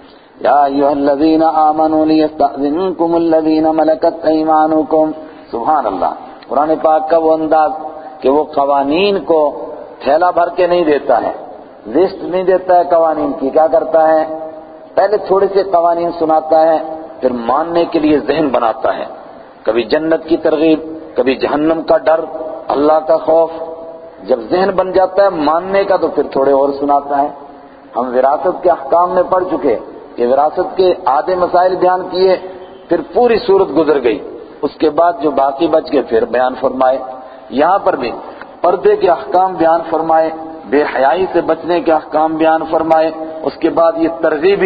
یا ایھا الذین آمنوا لیستأذنکم الذین ملکت ایمانکم، سبحان اللہ، قرآن پاک کا وہ انداز کہ وہ قوانین کو تھیلا بھر کے نہیں دیتا ہے، لسٹ نہیں دیتا ہے قوانین کی، کیا کرتا ہے پہلے تھوڑے سے قوانین سناتا ہے، پھر ماننے کے لیے ذہن بناتا ہے، کبھی جنت کی ترغیب، کبھی جہنم کا ڈر، اللہ کا خوف، جب ذہن بن جاتا ہے ماننے کا تو پھر تھوڑے اور سناتا ہے۔ ہم وراثت کے احکام میں پڑھ چکے کہ وراثت کے آدھے مسائل بیان کیے، پھر پوری صورت گزر گئی، اس کے بعد جو باقی بچ گئے پھر بیان فرمائے۔ یہاں پر بھی پردے کے احکام بیان فرمائے، بے حیائی سے بچنے کے احکام بیان فرمائے، اس کے بعد یہ ترغیبی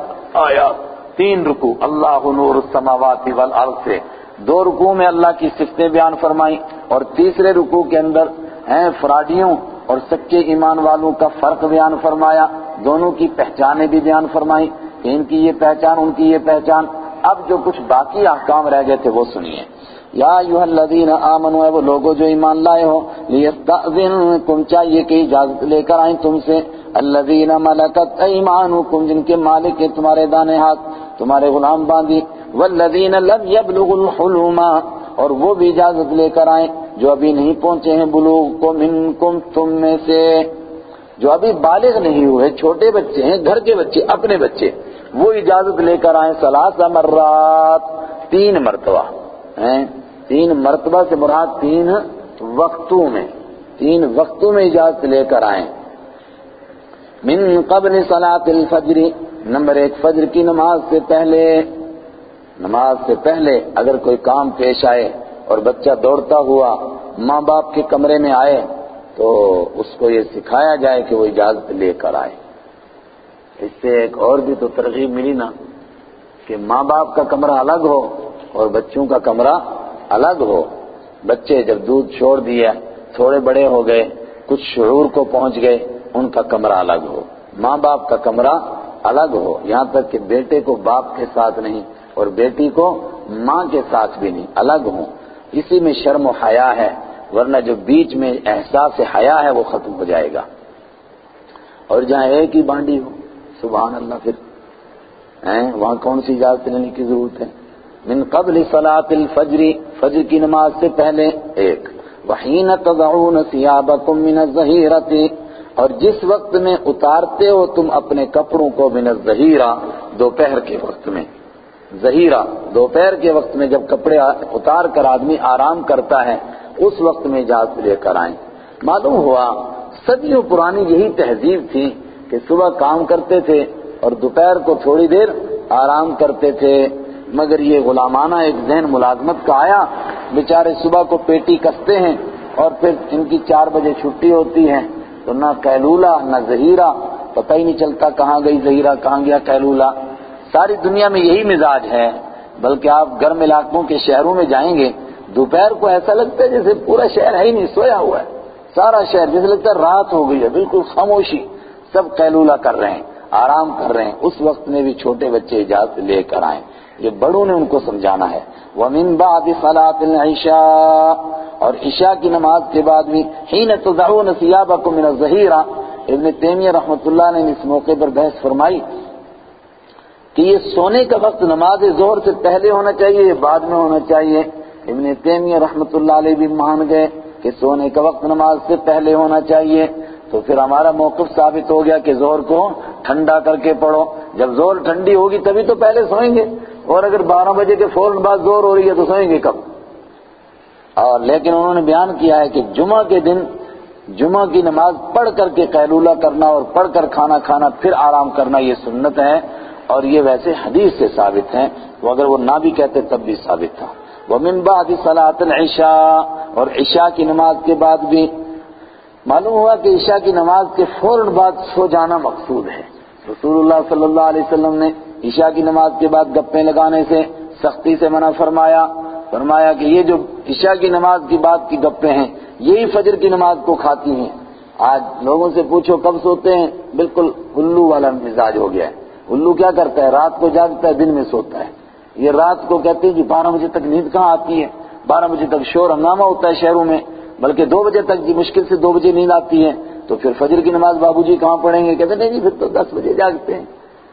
آیا 3 رکوع اللہ نور السماوات والارض سے، 2 رکوع میں اللہ کی صفتیں بیان فرمائیں، اور تیسرے رکوع کے اندر فراڈیوں اور سچے ایمان والوں کا فرق بیان فرمایا، دونوں کی پہچانیں بھی بیان فرمائیں، ان کی یہ پہچان ان کی یہ پہچان۔ اب جو کچھ باقی احکام رہ گئے تھے وہ سنیے۔ یا ایھا الذین آمنوا، اے وہ لوگوں جو ایمان لائے ہو، لیستأذنکم، چاہیے کہ اجازت لے کر آئیں تم سے، الذین ملکت ایمانکم، جن کے مالک ہیں تمہارے دانے ہاتھ، تمہارے غلام باندی، والذین لم یبلغوا الحلم، اور وہ بھی اجازت لے کر آئیں جو ابھی نہیں پہنچے ہیں بلوغ کو، منکم، تم میں سے، جو ابھی بالغ نہیں ہوئے، چھوٹے بچے ہیں، گھر کے بچے، اپنے بچے، وہ اجازت لے کر آئیں، 3 مرات، 3 مرتبہ، 3 مرتبہ سے مراد 3 وقتوں میں، 3 وقتوں میں اجازت لے کر آئیں۔ من قبل صلاۃ الفجر، نمبر 1 فجر کی نماز سے پہلے، نماز سے پہلے اگر کوئی کام پیش آئے اور بچہ دوڑتا ہوا ماں باپ کے کمرے میں آئے تو اس کو یہ سکھایا جائے کہ وہ اجازت لے کر آئے۔ اس سے ایک اور بھی تو ترغیب ملی نا کہ ماں باپ کا کمرہ الگ ہو اور بچوں کا کمرہ الگ ہو۔ بچے جب دودھ چھوڑ دیا، تھوڑے بڑے ہو گئے، کچھ شعور کو پہنچ گئے، ان کا کمرہ الگ ہو، ماں باپ کا کمرہ الگ ہو، یہاں تک کہ بیٹے کو باپ کے ساتھ نہیں اور بیٹی کو ماں کے ساتھ بھی نہیں، الگ ہوں۔ اسی میں شرم و حیا ہے، ورنہ جو بیچ میں احساس حیا ہے وہ ختم ہو جائے گا۔ اور جہاں ایک ہی بانڈی ہو، سبحان اللہ، پھر وہاں کون سی اجازت لینے کی ضرورت ہے؟ من قبل صلاۃ الفجر، فجر کی نماز سے پہلے 1، وحین تضعون ثیابکم من الظہیرۃ، اور جس وقت میں اتارتے ہو تم اپنے کپڑوں کو، من الظہیرہ، دوپہر کے وقت میں، ظہیرہ دوپہر کے وقت میں جب کپڑے اتار کر آدمی آرام کرتا ہے اس وقت میں اجازت لے کر آئیں۔ معلوم ہوا صدیوں پرانی یہی تہذیب تھی کہ صبح کام کرتے تھے اور دوپہر کو تھوڑی دیر آرام کرتے تھے، مگر یہ غلامانہ ایک ذہن ملازمت کا آیا، بیچارے صبح کو پیٹی کستے ہیں اور پھر ان کی 4 بجے چھٹی ہوتی ہے، تو نہ قیلولہ نہ ظہیرہ، پتہ ہی نہیں چلتا کہاں گئی ظہیرہ کہاں گیا قیلولہ۔ ساری دنیا میں یہی مزاج ہے، بلکہ آپ گرم علاقوں کے شہروں میں جائیں گے، دوپہر کو ایسا لگتا ہے جیسے پورا شہر ہے ہی نہیں، سویا ہوا ہے سارا شہر، جیسے لگتا ہے رات ہو گئی ہے، بالکل خاموشی، سب قیلولہ کر رہے ہیں، آرام کر رہے ہیں۔ اس وقت میں بھی چھوٹے بچے اجازت لے کر آئیں، یہ بڑوں نے ان کو سمجھانا ہے۔ وَمِن بَعْدِ صَلَاةِ الْعِشَاءِ، اور عشاء کی نماز کے بعد بھی، حِينَ تَضَعُونَ ثِيَابَكُم مِّنَ الظَّهِيرَةِ، ابن تیمیہ رحمۃ اللہ نے اس موقع پر بحث فرمائی کہ یہ سونے کا وقت نماز ظہر سے پہلے ہونا چاہیے یا بعد میں ہونا چاہیے۔ ابن تیمیہ رحمۃ اللہ علیہ بھی مان گئے کہ سونے کا وقت نماز سے پہلے ہونا چاہیے، تو پھر ہمارا موقف ثابت ہو گیا کہ ظہر کو ٹھنڈا کر کے پڑھو، جب ظہر ٹھنڈی ہوگی تبھی تو پہلے سوئیں گے، اور اگر 12 بجے کے فوراً بعد ظہر ہو رہی ہے تو سوئیں گے کب؟ اور لیکن انہوں نے بیان کیا ہے کہ جمعہ کے دن جمعہ کی نماز پڑھ کر کے قیلولہ کرنا اور پڑھ کر کھانا کھانا پھر آرام کرنا یہ سنت ہے، اور یہ ویسے حدیث سے ثابت ہیں، تو اگر وہ نہ بھی کہتے تب بھی ثابت تھا۔ وَمِن بَعْدِ صَلَاةِ الْعِشَاءِ، اور عشاء کی نماز کے بعد بھی معلوم ہوا کہ عشاء کی نماز کے فوراً بعد سو جانا مقصود ہے۔ رسول اللہ صلی اللہ علیہ وسلم نے عشاء کی نماز کے بعد گپیں لگانے سے سختی سے منع فرمایا کہ یہ جو عشاء کی نماز کی بعد کی گپیں ہیں یہی فجر کی نماز کو کھاتی ہیں۔ آج لوگوں سے پوچھو کب سوتے ہیں، بالکل الو والا مزاج ہو گیا ہے۔ الو کیا کرتا ہے؟ رات کو جاگتا ہے، دن میں سوتا ہے۔ یہ رات کو کہتے ہیں کہ 12 بجے تک نیند کہاں آتی ہے، 12 بجے تک شور ہنگامہ ہوتا ہے شہروں میں، بلکہ 2 بجے تک جی مشکل سے 2 بجے نیند آتی ہے، تو پھر فجر کی نماز بابو جی کہاں پڑھیں گے؟ کہتے ہیں نہیں جی پھر تو 10 بجے جاگتے ہیں۔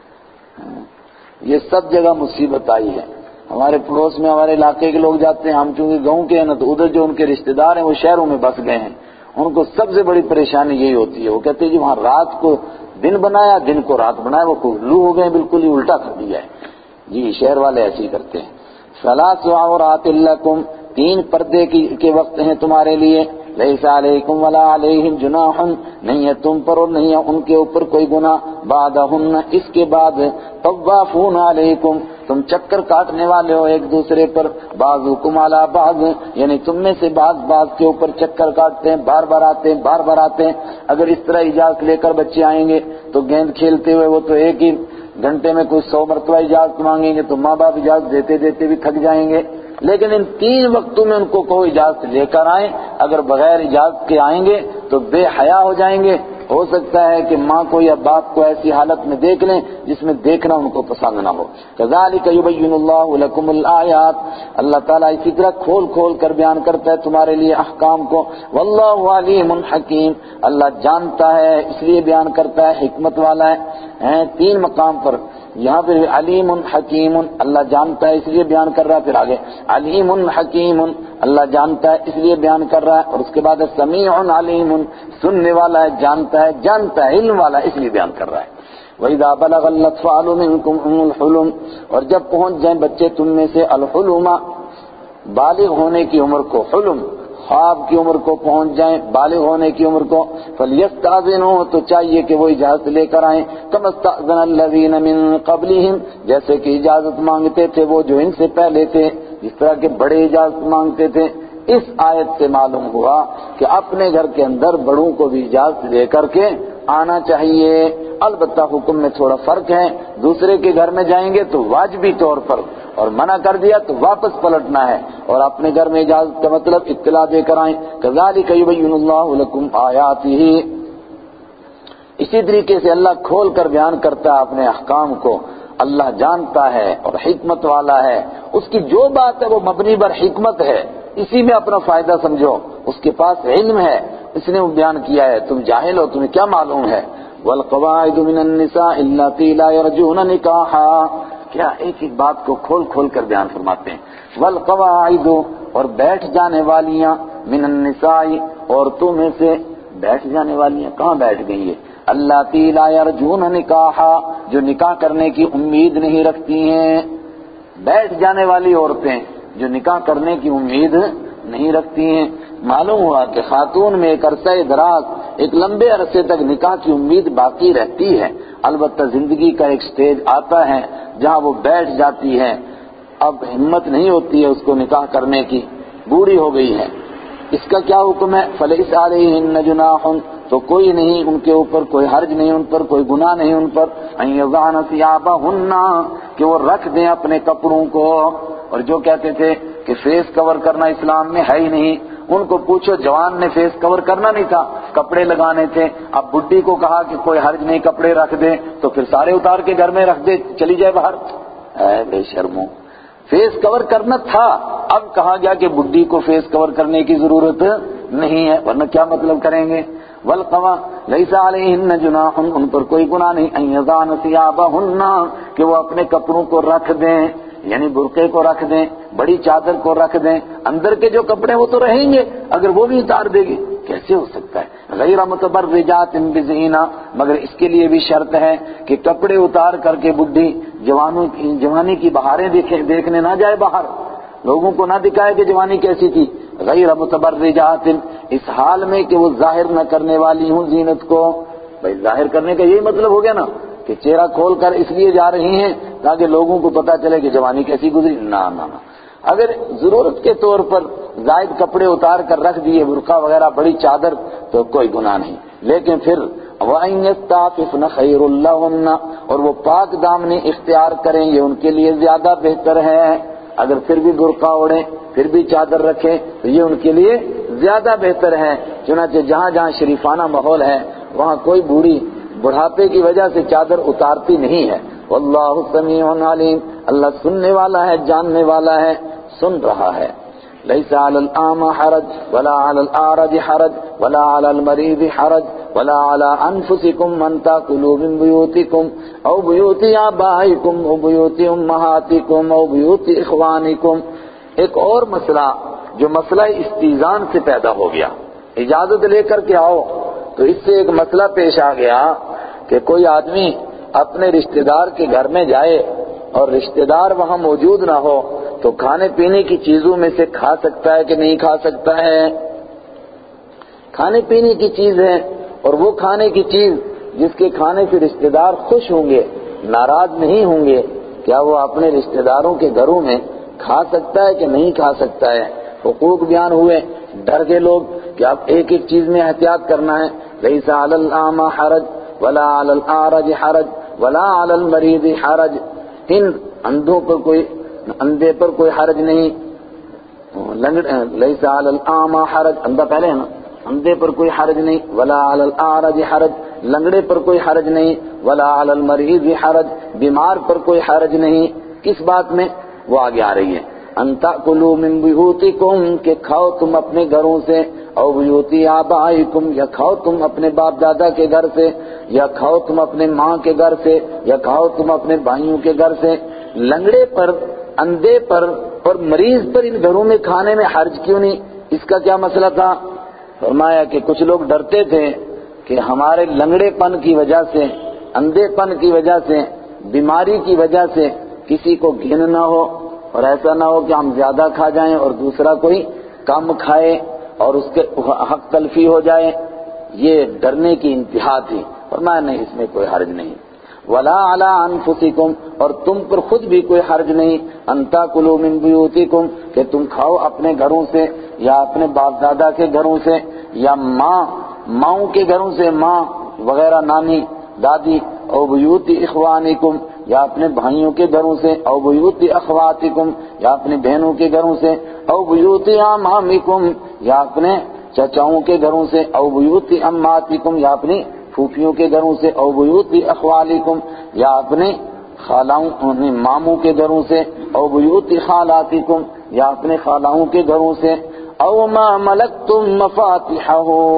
یہ سب جگہ مصیبت آئی ہے۔ ہمارے پڑوس میں ہمارے علاقے کے لوگ جاتے ہیں، ہم چونکہ گاؤں کے ہیں نا، تو ادھر جو ان کے رشتہ دار ہیں وہ شہروں میں بس گئے ہیں، ان کو سب سے بڑی پریشانی یہی ہوتی ہے۔ وہ کہتے ہیں جی وہاں رات کو دن بنایا، دن کو رات بنایا، وہ الو ہو گئے، بالکل ہی الٹا کر دیا ہے۔ جی شہر والے ایسے ہی کرتے ہیں۔ ثلاث عورات لکم، 3 پردے کے وقت ہیں تمہارے لیے، لیس علیکم ولا علیہم جناح، نہیں ہے تم پر اور نہیں ہے ان کے اوپر کوئی گناہ، بعدہن، اس کے بعد، طوافون علیکم، تم چکر کاٹنے والے ہو ایک دوسرے پر، بعضکم علی بعض، یعنی تم میں سے بعض کے اوپر چکر کاٹتے ہیں، بار بار آتے ہیں۔ اگر اس طرح اجازت لے کر بچے آئیں گے تو گیند کھیلتے ہوئے وہ تو ایک ہی گھنٹے میں کوئی 100 مرتبہ اجازت مانگیں گے تو ماں باپ اجازت دیتے بھی تھک جائیں گے۔ لیکن ان 3 وقتوں میں ان کو کوئی اجازت لے کر آئیں، اگر بغیر اجازت کے آئیں گے تو بے حیا ہو جائیں گے۔ ہو سکتا ہے کہ ماں کو یا باپ کو ایسی حالت میں دیکھ لیں جس میں دیکھنا ان کو پسند نہ ہو۔ کذالک یبین اللہ لکم الآیات، اللہ تعالیٰ اسی طرح کھول کر بیان کرتا ہے تمہارے لیے احکام کو۔ واللہ علیم حکیم، اللہ جانتا ہے اس لیے بیان کرتا ہے، حکمت والا ہے۔ 3 مقام پر یہاں پہ علیم حکیم، اللہ جانتا ہے اس لیے بیان کر رہا ہے، پھر آگے علیم حکیم، اللہ جانتا ہے اس لیے بیان کر رہا ہے، اور اس کے بعد سمیع علیم، سننے والا ہے، جانتا ہے علم والا ہے، اس لیے بیان کر رہا ہے۔ وَإِذَا بَلَغَ الْأَطْفَالُ مِنْكُمْ الْحُلُمَ، اور جب پہنچ جائیں بچے تم میں سے الحلم، بالغ ہونے کی عمر کو، حلم خواب کی عمر کو پہنچ جائیں، بالغ ہونے کی عمر کو، فَلْيَسْتَأْذِنُوا، تو چاہیے کہ وہ اجازت لے کر آئیں، كَمَا اسْتَأْذَنَ الَّذِينَ مِن قَبْلِهِمْ، جیسے کہ اجازت مانگتے تھے وہ جو ان سے پہلے تھے، جس طرح کے بڑے اجازت مانگتے تھے۔ اس آیت سے معلوم ہوا کہ اپنے گھر کے اندر بڑوں کو بھی اجازت دے کر کے آنا چاہیے۔ البتہ حکم میں تھوڑا فرق ہے، دوسرے کے گھر میں جائیں گے تو واجبی طور پر، اور منع کر دیا تو واپس پلٹنا ہے، اور اپنے گھر میں اجازت کا مطلب اطلاع دے کر آئیں۔ کذالک یبین اللہ لکم آیاتہ، اسی طریقے سے اللہ کھول کر بیان کرتا ہے اپنے احکام کو۔ اللہ جانتا ہے اور حکمت والا ہے، اس کی جو بات ہے وہ مبنی بر حکمت ہے، اسی میں اپنا فائدہ سمجھو، اس کے پاس علم ہے، اس نے وہ بیان کیا ہے، تم جاہل ہو، تمہیں کیا معلوم ہے۔ والقواعد من النساء اللاتي لا يرجون نکاحا، کیا ایک بات کو کھول کر بیان فرماتے ہیں۔ والقواعد، اور بیٹھ جانے والیاں، من النساء، عورتوں میں سے بیٹھ جانے والیاں، کہاں بیٹھ گئی ہے؟ اللاتي لا يرجون نکاحا، جو نکاح کرنے کی امید نہیں رکھتی ہیں۔ بیٹھ جانے والی عورتیں جو نکاح کرنے کی امید نہیں رکھتی ہیں۔ معلوم ہوا کہ خاتون میں ایک عرصہ دراز، ایک لمبے عرصے تک نکاح کی امید باقی رہتی ہے، البتہ زندگی کا ایک سٹیج آتا ہے جہاں وہ بیٹھ جاتی ہے، اب ہمت نہیں ہوتی ہے اس کو نکاح کرنے کی، بوڑھی ہو گئی ہے۔ اس کا کیا حکم ہے؟ فَلَيْسَ عَلَيْهِنَّ جُنَاحٌ، تو کوئی نہیں ان کے اوپر، کوئی حرج نہیں ان پر، کوئی گناہ نہیں ان پر، أَن يَضَعْنَ ثِيَابَهُنَّ، کہ وہ رکھ دیں اپنے کپڑوں کو۔ اور جو کہتے تھے کہ فیس کور کرنا اسلام میں ہے ہی نہیں، ان کو پوچھو جوان نے فیس کور کرنا نہیں تھا، کپڑے لگانے تھے، اب بڈھی کو کہا کہ کوئی حرج نہیں کپڑے رکھ دے تو پھر سارے اتار کے گھر میں رکھ دے، چلی جائے باہر۔ اے بے شرمو، فیس کور کرنا تھا، اب کہا گیا کہ بڈھی کو فیس کور کرنے کی ضرورت نہیں ہے، ورنہ کیا مطلب کریں گے؟ والقوا لیس علیہن جناح، ان پر کوئی گناہ نہیں، ان یضعن ثیابہن، کہ وہ اپنے کپڑوں کو رکھ دیں، یعنی برقعے کو رکھ دیں، بڑی چادر کو رکھ دیں، اندر کے جو کپڑے وہ تو رہیں گے، اگر وہ بھی اتار دے گی کیسے ہو سکتا ہے؟ غیر متبرجات بزینہ، مگر اس کے لیے بھی شرط ہے کہ کپڑے اتار کر کے بڈھی جوانی کی بہاریں دیکھنے نہ جائے باہر، لوگوں کو نہ دکھائے کہ جوانی کیسی تھی، غیر متبرجات، اس حال میں کہ وہ ظاہر نہ کرنے والی ہوں زینت کو. بھائی ظاہر کرنے کا یہی مطلب ہو گیا نا کہ چہرہ کھول کر اس لیے جا رہی ہیں تاکہ لوگوں کو پتہ چلے کہ جوانی کیسی گزری. نہ نہ نہ، اگر ضرورت کے طور پر زائد کپڑے اتار کر رکھ دیے، برقع وغیرہ بڑی چادر، تو کوئی گناہ نہیں. لیکن پھر وَإِنْ يَسْتَعْفِفْنَ خَيْرٌ لَهُنَّ، اور وہ پاک دامنی اختیار کریں یہ ان کے لیے زیادہ بہتر ہے. اگر پھر بھی برقع اوڑھیں، پھر بھی چادر رکھیں تو یہ ان کے لیے زیادہ بہتر ہے. چنانچہ جہاں جہاں شریفانہ ماحول ہے وہاں کوئی بوڑھی بڑھاپے کی وجہ سے چادر اتارتی نہیں ہے. واللہ سمیع علیم، اللہ سننے والا ہے، جاننے والا ہے، سن رہا ہے. لیس علی الاعمى حرج ولا علی الاعرج حرج ولا علی المریض حرج ولا علی انفسکم ان تاکلوا من بیوتکم او بیوت آبائکم او بیوت امہاتکم او بیوت اخوانکم. ایک اور مسئلہ جو مسئلہ استیزان سے پیدا ہو گیا، اجازت لے کر کے آؤ، تو اس سے ایک مسئلہ پیش آ گیا کہ کوئی آدمی اپنے رشتہ دار کے گھر میں جائے اور رشتہ دار وہاں موجود نہ ہو تو کھانے پینے کی چیزوں میں سے کھا سکتا ہے کہ نہیں کھا سکتا ہے؟ کھانے پینے کی چیز ہے، اور وہ کھانے کی چیز جس کے کھانے سے رشتہ دار خوش ہوں گے، ناراض نہیں ہوں گے، کیا وہ اپنے رشتہ داروں کے گھروں میں کھا سکتا ہے کہ نہیں کھا سکتا ہے؟ حقوق بیان ہوئے، ڈر گئے لوگ کہ اب ایک ایک چیز میں احتیاط کرنا ہے. لیس علی الاعمى حرج ولا علی الاعرج حرج ولا علی المریض حرج، ان اندھے پر کوئی حرج نہیں. لیس علی الاعمى حرج، اندھا پہلے ہے نا، اندھے پر کوئی حرج نہیں. ولا علی الاعرج حرج، لنگڑے پر کوئی حرج نہیں. ولا علی المریض حرج، بیمار پر کوئی حرج نہیں. کس بات میں؟ وہ آگے آ رہی ہے. ان تاکلوا من بیوتکم، کہ کھاؤ تم اپنے گھروں سے، او بیوت آبائکم، یا کھاؤ تم اپنے باپ دادا کے گھر سے، یا کھاؤ تم اپنے ماں کے گھر سے، یا کھاؤ تم اپنے بھائیوں کے گھر سے. لنگڑے پر، اندھے پر اور مریض پر ان گھروں میں کھانے میں حرج کیوں نہیں؟ اس کا کیا مسئلہ تھا؟ فرمایا کہ کچھ لوگ ڈرتے تھے کہ ہمارے لنگڑے پن کی وجہ سے، اندھے پن کی وجہ سے، بیماری کی وجہ سے کسی کو گھن نہ ہو، اور ایسا نہ ہو کہ ہم زیادہ کھا جائیں اور دوسرا کوئی کم کھائے اور اس کے حق تلفی ہو جائے. یہ ڈرنے کی انتہا تھی. فرمایا نہیں، اس میں کوئی حرج نہیں. ولا علی انفسکم، اور تم پر خود بھی کوئی حرج نہیں. ان تاکلوا من بیوتکم، کہ تم کھاؤ اپنے گھروں سے یا اپنے باپ دادا کے گھروں سے، یا ماؤں کے گھروں سے، ماں وغیرہ، نانی دادی. او بیوت اخوانکم، یا اپنے بھائیوں کے گھروں سے. او بیوت اخواتکم، یا اپنے بہنوں کے گھروں سے. او بیوت اعمامکم، یا اپنے چچاؤں کے گھروں سے. او بیوت اماتکم، یا اپنی پھوپھیوں کے گھروں سے. او بیوت اخوالکم، یا اپنے خالاؤں ماموں کے گھروں سے. او بیوت خالاتکم، یا اپنے خالاؤں کے گھروں سے. او ما ملکتم مفاتحہ،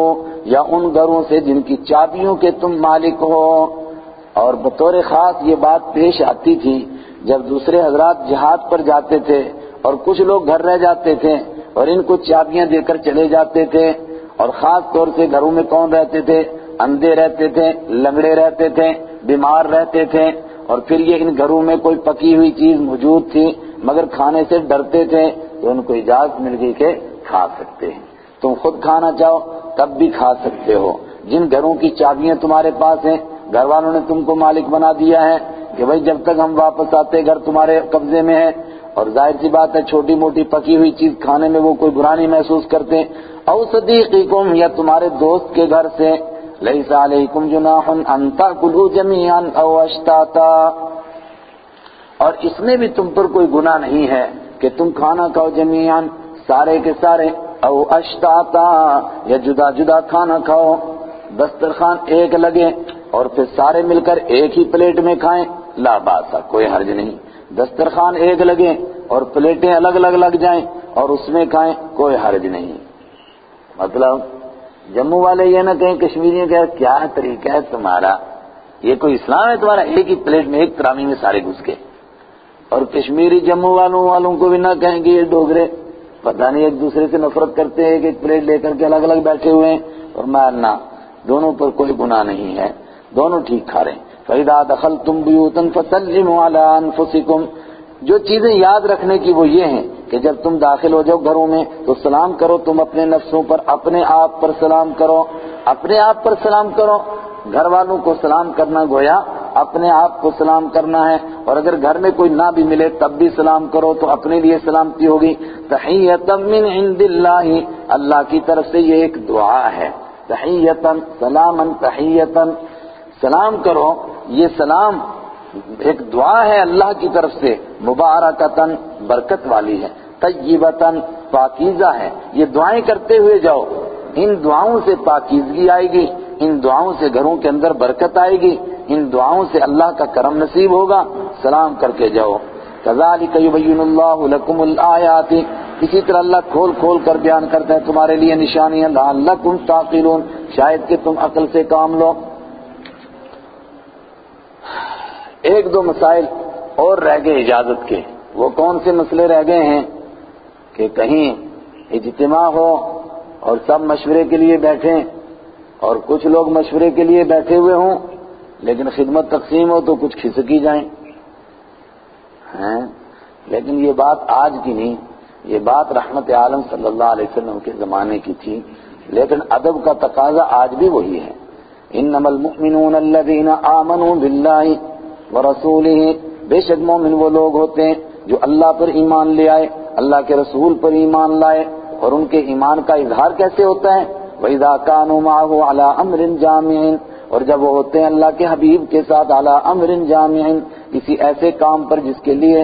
یا ان گھروں سے جن کی چابیوں کے تم مالک ہو. اور بطور خاص یہ بات پیش آتی تھی جب دوسرے حضرات جہاد پر جاتے تھے اور کچھ لوگ گھر رہ جاتے تھے اور ان کو چابیاں دے کر چلے جاتے تھے. اور خاص طور سے گھروں میں کون رہتے تھے؟ اندھے رہتے تھے، لنگڑے رہتے تھے، بیمار رہتے تھے. اور پھر یہ ان گھروں میں کوئی پکی ہوئی چیز موجود تھی مگر کھانے سے ڈرتے تھے، تو ان کو اجازت مل گئی کہ کھا سکتے ہیں. تم خود کھانا چاہو تب بھی کھا سکتے ہو. جن گھروں کی چابیاں تمہارے پاس ہیں، گھر والوں نے تم کو مالک بنا دیا ہے کہ بھئی جب تک ہم واپس آتے گھر تمہارے قبضے میں ہے. اور ظاہر سی بات ہے چھوٹی موٹی پکی ہوئی چیز کھانے میں وہ کوئی برا نہیں محسوس کرتے. او صدیقکم، یا تمہارے دوست کے گھر سے. لیس علیکم جناح ان تاکلوا جمیعا او اشتاتا، اور اس میں بھی تم پر کوئی گناہ نہیں ہے کہ تم کھانا کھاؤ جمیعا، سارے کے سارے. او اشتاتا، یا جدا جدا کھانا کھاؤ. دسترخوان ایک لگے اور پھر سارے مل کر ایک ہی پلیٹ میں کھائیں، لا باسا، کوئی حرج نہیں. دسترخوان ایک لگے اور پلیٹیں الگ الگ لگ جائیں اور اس میں کھائیں، کوئی حرج نہیں. مطلب جموں والے یہ نہ کہیں کشمیریوں کا کیا طریقہ ہے تمہارا، یہ کوئی اسلام ہے تمہارا؟ ایک ہی پلیٹ میں، ایک ترامی میں سارے گھس کے. اور کشمیری جموں والوں کو بھی نہ کہیں کہ یہ ڈوگرے پتہ نہیں ایک دوسرے سے نفرت کرتے ہیں کہ ایک پلیٹ لے کر کے الگ الگ بیٹھے ہوئے ہیں. اور مارنا، دونوں پر کوئی گناہ نہیں ہے، دونوں ٹھیک کھا رہے ہیں. فَإِذَا دَخَلْتُمْ بُيُوتًا فَسَلِّمُوا عَلَىٰ أَنفُسِكُمْ، جو چیزیں یاد رکھنے کی وہ یہ ہیں کہ جب تم داخل ہو جاؤ گھروں میں تو سلام کرو تم اپنے نفسوں پر، اپنے آپ پر سلام کرو، اپنے آپ پر سلام کرو۔ گھر والوں کو سلام کرنا گویا اپنے آپ کو سلام کرنا ہے، اور اگر گھر میں کوئی نہ بھی ملے تب بھی سلام کرو تو اپنے لیے سلامتی ہوگی۔ تحیۃ من عند اللہ، اللہ کی طرف سے یہ ایک دعا ہے۔ تحیۃ سلاما تحیۃ، سلام کرو، یہ سلام ایک دعا ہے اللہ کی طرف سے، مبارکتاً برکت والی ہے، طیبتاً پاکیزہ ہے۔ یہ دعائیں کرتے ہوئے جاؤ، ان دعاؤں سے پاکیزگی آئے گی، ان دعاؤں سے گھروں کے اندر برکت آئے گی، ان دعاؤں سے اللہ کا کرم نصیب ہوگا۔ سلام کر کے جاؤ۔ کذالک یبین اللہ لکم الآیات، اسی طرح اللہ کھول کھول کر بیان کرتے ہیں تمہارے لیے نشانیاں، لعلکم تعقلون، شاید کہ تم عقل سے کام لو۔ ایک دو مسائل اور رہ گئے اجازت کے، وہ کون سے مسئلے رہ گئے ہیں کہ کہیں اجتماع ہو اور سب مشورے کے لیے بیٹھیں اور کچھ لوگ مشورے کے لیے بیٹھے ہوئے ہوں لیکن خدمت تقسیم ہو تو کچھ کھسکی جائیں ہیں۔ لیکن یہ بات آج کی نہیں، یہ بات رحمت عالم صلی اللہ علیہ وسلم کے زمانے کی تھی، لیکن ادب کا تقاضا آج بھی وہی ہے۔ انما المؤمنون الذین آمنوا باللہ ورسولہ، بے شک مومن وہ لوگ ہوتے ہیں جو اللہ پر ایمان لے آئے، اللہ کے رسول پر ایمان لائے۔ اور ان کے ایمان کا اظہار کیسے ہوتا ہے؟ وَإِذَا كَانُوا مَعَهُ عَلَىٰ أَمْرٍ جَامِعٍ، اور جب وہ ہوتے ہیں اللہ کے حبیب کے ساتھ عَلَىٰ أَمْرٍ جَامِعٍ، کسی ایسے کام پر جس کے لیے